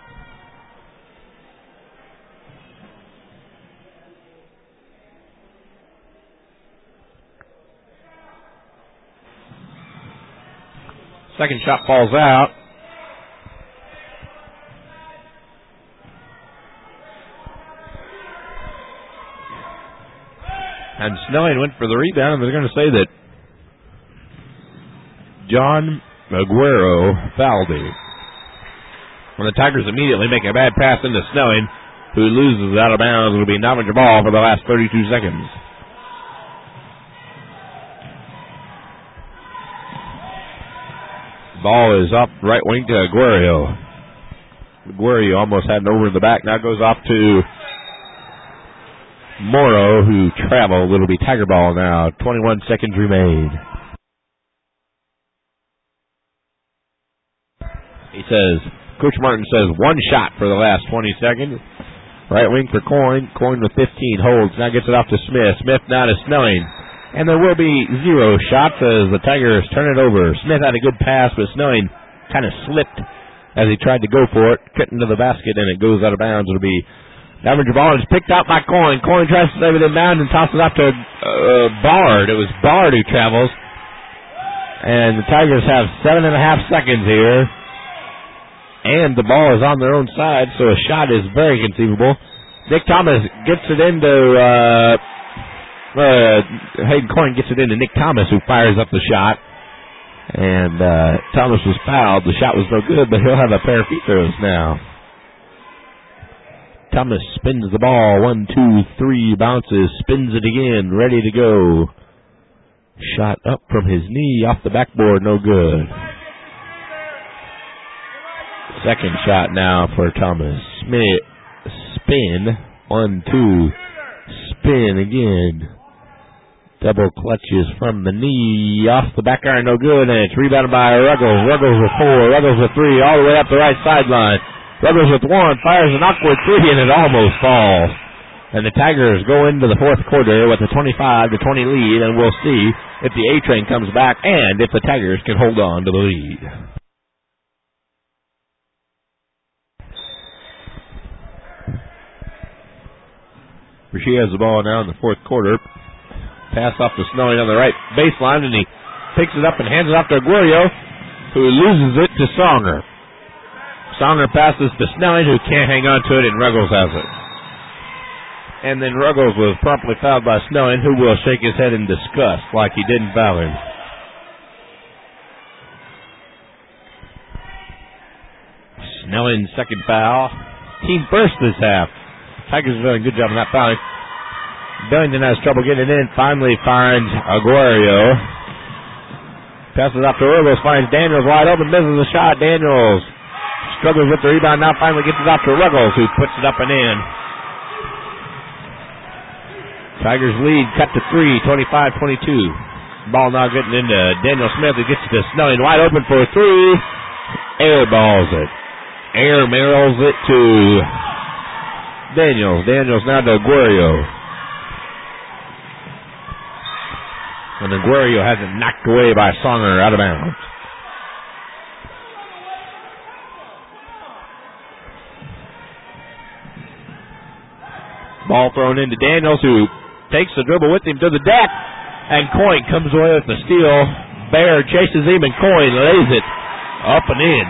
S1: Second shot falls out. And Snelling went for the rebound, and they're going to say that John Aguero fouled him. When the Tigers immediately make a bad pass into Snelling, who loses out of bounds. It'll be Novinger ball for the last 32 seconds. Ball is up right wing to Aguero. Aguero almost had it over in the back. Now goes off to Morrow, who traveled. It'll be Tiger ball now. 21 seconds remain. He says, Coach Martin says 1 shot for the last 20 seconds. Right wing for Coyne. Coyne with 15 holds. Now gets it off to Smith. Smith now to Snelling. And there will be 0 shots as the Tigers turn it over. Smith had a good pass, but Snelling kind of slipped as he tried to go for it. Cut into the basket, and it goes out of bounds. It'll be Avenger ball. It's picked out by Coyne. Coyne tries to save it in bounds and tosses it off to Bard. It was Bard who travels. And the Tigers have 7.5 seconds here. And the ball is on their own side, so a shot is very conceivable. Nick Thomas gets it into Hayden Coyne gets it into Nick Thomas, who fires up the shot. And Thomas was fouled. The shot was no good, but he'll have a pair of free throws now. Thomas spins the ball. 1, 2, 3, bounces, spins it again, ready to go. Shot up from his knee, off the backboard, no good. Second shot now for Thomas. Smith, spin. 1, 2, spin again. Double clutches from the knee, off the back iron, no good, and it's rebounded by Ruggles. Ruggles with 4, Ruggles with 3, all the way up the right sideline. Ruggles with 1, fires an awkward 3, and it almost falls. And the Tigers go into the fourth quarter with a 25-20 lead, and we'll see if the A-Train comes back and if the Tigers can hold on to the lead. Rashe has the ball now in the fourth quarter. Pass off to Snelling on the right baseline, and he picks it up and hands it off to Aguero, who loses it to Songer. Songer passes to Snelling, who can't hang on to it, and Ruggles has it. And then Ruggles was promptly fouled by Snelling, who will shake his head in disgust like he didn't foul him. Snelling's second foul. Team first this half. Tigers are doing a good job on that fouling. Billington has trouble getting it in. Finally finds Aguero. Passes off to Ruggles. Finds Daniels wide open. Misses the shot. Daniels struggles with the rebound. Now finally gets it off to Ruggles, who puts it up and in. Tigers lead cut to 3, 25-22. Ball now getting into Daniel Smith, who gets it to Snelling. Wide open for a 3. Air balls it. Air mirrors it to Daniels. Daniels now to Aguero. And Aguero has it knocked away by Songer out of bounds. Ball thrown into Daniels, who takes the dribble with him to the deck. And Coyne comes away with the steal. Baird chases him, and Coyne lays it up and in.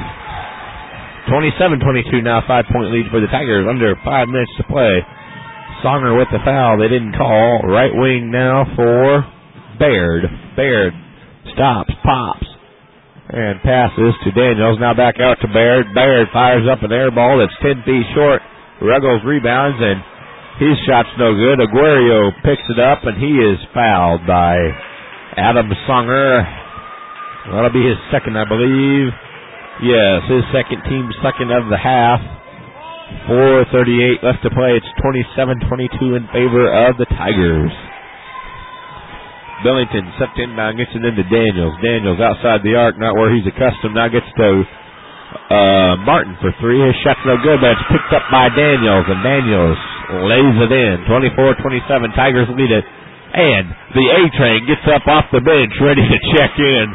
S1: 27-22 now, 5-point lead for the Tigers. Under 5 minutes to play. Songer with the foul they didn't call. Right wing now for Baird. Baird stops, pops, and passes to Daniels. Now back out to Baird. Baird fires up an air ball that's 10 feet short. Ruggles rebounds, and his shot's no good. Aguero picks it up, and he is fouled by Adam Songer. That'll be his second, I believe. Yes, his second, team second of the half. 4:38 left to play. It's 27-22 in favor of the Tigers. Billington stepped in now, gets it into Daniels. Daniels outside the arc, not where he's accustomed. Now gets to Martin for 3. His shot's no good, but it's picked up by Daniels, and Daniels lays it in. 24-27, Tigers lead it. And the A-Train gets up off the bench, ready to check in.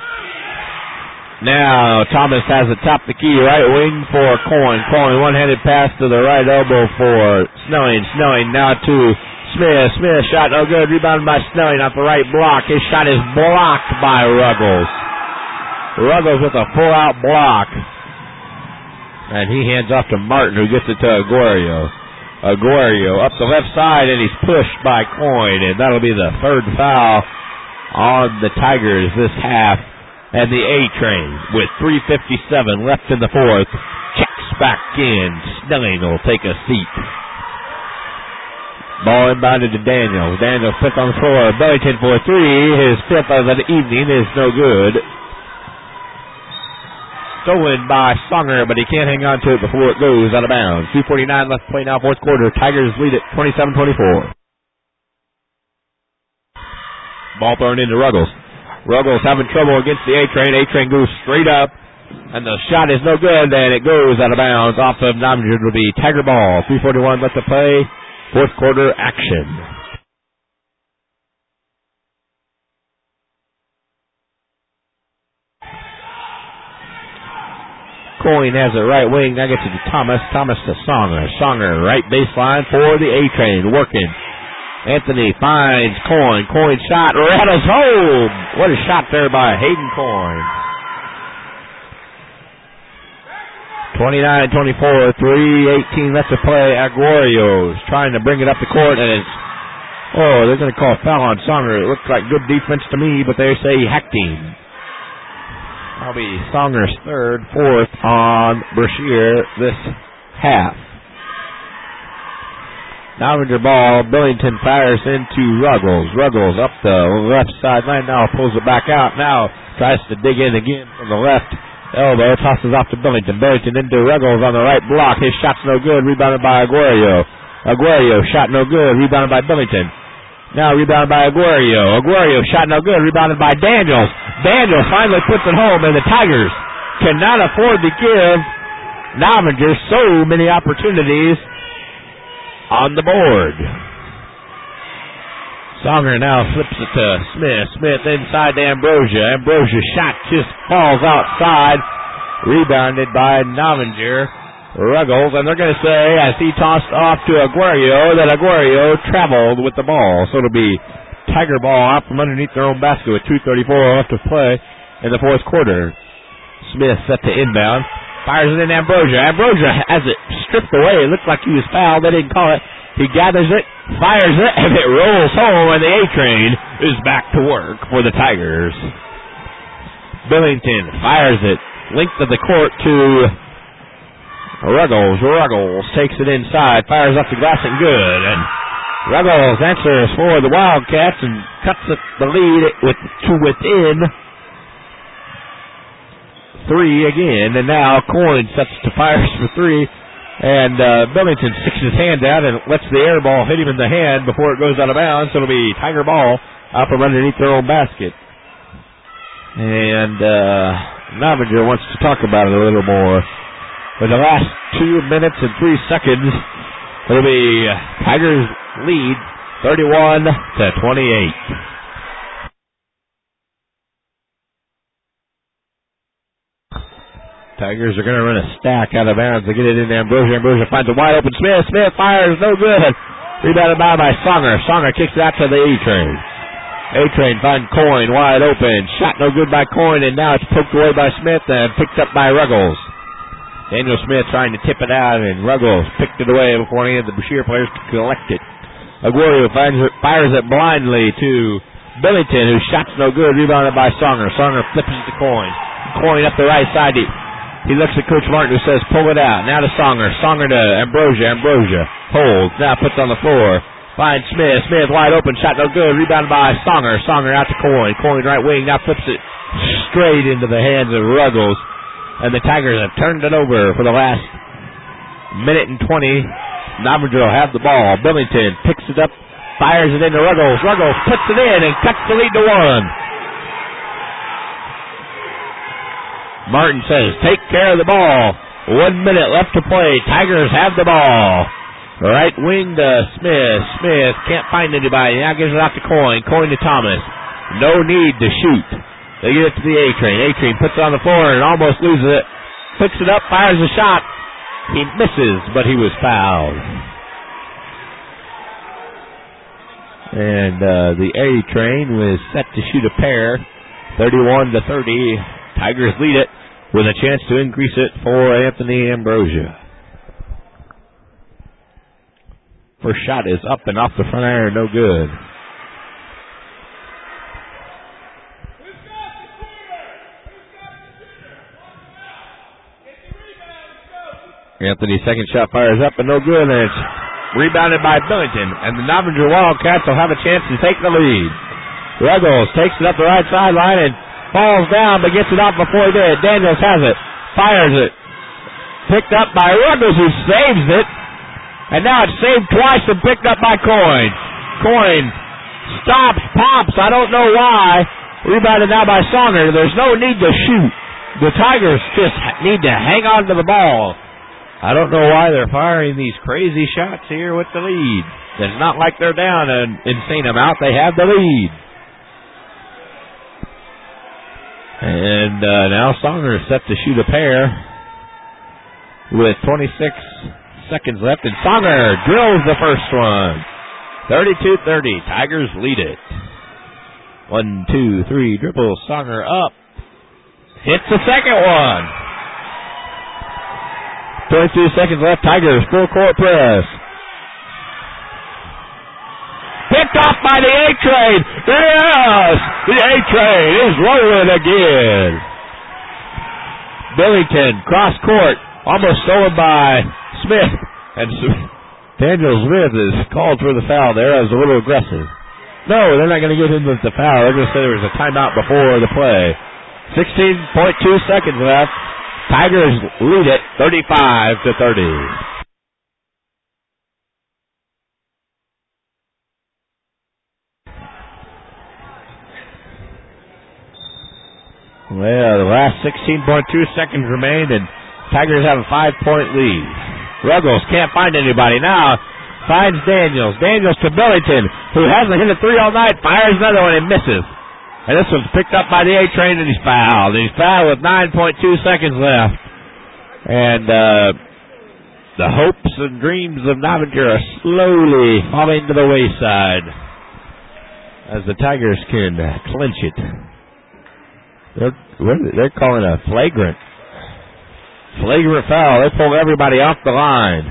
S1: Now Thomas has it top the key, right wing for Coyne. Coyne, one-handed pass to the right elbow for Snelling. Snelling now to Smith. Smith shot no good. Rebounded by Snelling off the right block. His shot is blocked by Ruggles. Ruggles with a full-out block. And he hands off to Martin, who gets it to Aguero. Aguero up the left side, and he's pushed by Coyne. And that'll be the third foul on the Tigers this half. And the A-Train, with 3:57 left in the fourth, checks back in. Snelling will take a seat. Ball inbounded to Daniels. Daniels put on the floor. Billington for 3. His fifth of the evening is no good. stolen by Songer, but he can't hang on to it before it goes out of bounds. 2:49 left to play now, fourth quarter. Tigers lead it 27-24. Ball thrown into Ruggles. Ruggles having trouble against the A-Train. A-Train goes straight up, and the shot is no good, and it goes out of bounds off of Novinger. It'll be Tiger ball. 3:41 left to play, fourth quarter action. Coyne has it right wing. Now gets it to Thomas. Thomas to Songer. Songer, right baseline for the A-Train. Working. Anthony finds Coyne. Coyne shot. Rattles home. What a shot there by Hayden Coyne. 29-24. 3:18 left to play. Aguario's trying to bring it up the court, and it's... Oh, they're going to call a foul on Songer. It looked like good defense to me, but they say he hacked him. That'll be Songer's third, fourth on Brashear this half. Novinger ball. Billington fires into Ruggles. Ruggles up the left sideline. Now pulls it back out. Now tries to dig in again from the left elbow. Tosses off to Billington. Billington into Ruggles on the right block. His shot's no good. Rebounded by Aguario. Aguario shot no good. Rebounded by Billington. Now rebounded by Aguario. Aguario shot no good. Rebounded by Daniels. Daniels finally puts it home, and the Tigers cannot afford to give Novinger so many opportunities on the board. Songer now flips it to Smith. Smith inside to Ambrosia. Ambrosia shot just falls outside. Rebounded by Novinger. Ruggles, and they're going to say, as he tossed off to Aguario, that Aguario traveled with the ball. So it'll be Tiger ball out from underneath their own basket with 2:34 left to play in the fourth quarter. Smith set to inbound. Fires it in Ambrosia. Ambrosia has it stripped away. It looked like he was fouled. They didn't call it. He gathers it, fires it, and it rolls home, and the A-Train is back to work for the Tigers. Billington fires it. Length of the court to Ruggles. Ruggles takes it inside, fires off the glass and good. And Ruggles answers for the Wildcats and cuts the lead to within three again. And now Coyne sets to fires for three. And Billington sticks his hand out and lets the air ball hit him in the hand before it goes out of bounds. So it'll be Tiger ball out from underneath their own basket. And Novinger wants to talk about it a little more. For the last 2 minutes and 3 seconds, it'll be Tigers lead 31-28. Tigers are going to run a stack out of bounds to get it in Ambrosia. Ambrosia finds a wide open Smith. Smith fires, no good. Rebounded by Songer. Songer kicks it out to the A-Train. A-Train finds Coyne wide open. Shot no good by Coyne, and now it's poked away by Smith and picked up by Ruggles. Daniel Smith trying to tip it out, and Ruggles picked it away before any of the Brashear players could collect it. Aguario fires it blindly to Billington, whose shot's no good, rebounded by Songer. Songer flips it to Coyne. Coyne up the right side. He looks at Coach Martin, who says, pull it out. Now to Songer. Songer to Ambrosia. Ambrosia holds. Now puts on the floor. Finds Smith. Smith wide open. Shot no good. Rebounded by Songer. Songer out to Coyne. Coyne right wing. Now flips it straight into the hands of Ruggles. And the Tigers have turned it over for the last minute and 20. Novinger will have the ball. Billington picks it up, fires it into Ruggles. Ruggles puts it in and cuts the lead to 1. Martin says, take care of the ball. 1 minute left to play. Tigers have the ball. Right wing to Smith. Smith can't find anybody. Now gives it out to Coyne. Coyne to Thomas. No need to shoot. They get it to the A-Train. A-Train puts it on the floor and almost loses it. Picks it up, fires a shot. He misses, but he was fouled. And the A-Train was set to shoot a pair. 31-30. Tigers lead it with a chance to increase it for Anthony Ambrosia. First shot is up and off the front iron, no good. Anthony's second shot fires up and no good, and it's rebounded by Billington. And the Novinger Wildcats will have a chance to take the lead. Ruggles takes it up the right sideline and falls down, but gets it out before he did. Daniels has it. fires it. Picked up by Ruggles, who saves it. And now it's saved twice and picked up by Coyne. Coyne stops, pops, I don't know why. Rebounded now by Songer. There's no need to shoot. The Tigers just need to hang on to the ball. I don't know why they're firing these crazy shots here with the lead. It's not like they're down an insane amount. They have the lead. And now Songer is set to shoot a pair with 26 seconds left. And Songer drills the first one. 32-30. Tigers lead it. 1, 2, 3. Dribble. Songer up. Hits the second one. 22 seconds left. Tigers full court press. Picked off by the A-Train. Yes! The A-Train is rolling again. Billington, cross court. Almost stolen by Smith. And Daniel Smith is called for the foul there. That was a little aggressive. No, they're not going to give him the foul. They're going to say there was a timeout before the play. 16.2 seconds left. Tigers lead it 35-30. Well, the last 16.2 seconds remain, and Tigers have a 5-point lead. Ruggles can't find anybody. Now finds Daniels. Daniels to Billington, who hasn't hit a three all night, fires another one and misses. And this one's picked up by the A-Train, and he's fouled. He's fouled with 9.2 seconds left. And the hopes and dreams of Novinger are slowly falling to the wayside as the Tigers can clinch it. They're calling a flagrant foul. They pulled everybody off the line.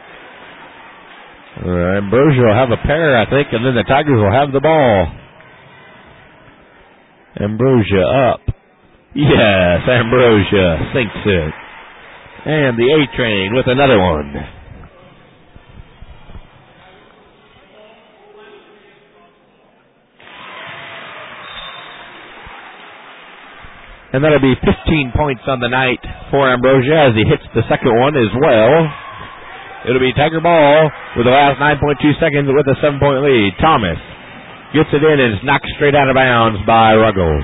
S1: Ambrosia will have a pair, I think, and then the Tigers will have the ball. Ambrosia up. Yes, Ambrosia sinks it. And the A-Train with another one. And that'll be 15 points on the night for Ambrosia as he hits the second one as well. It'll be Tiger ball with the last 9.2 seconds with a 7-point lead. Thomas gets it in and is knocked straight out of bounds by Ruggles.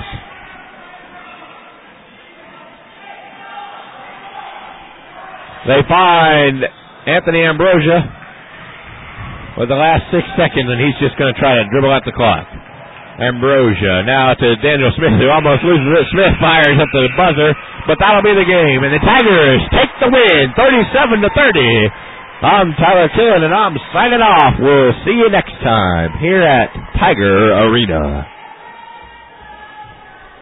S1: They find Anthony Ambrosia with the last 6 seconds, and he's just going to try to dribble out the clock. Ambrosia now to Daniel Smith, who almost loses it. Smith fires at the buzzer, but that'll be the game. And the Tigers take the win, 37-30. I'm Tyler Killen, and I'm signing off. We'll see you next time here at Tiger Arena.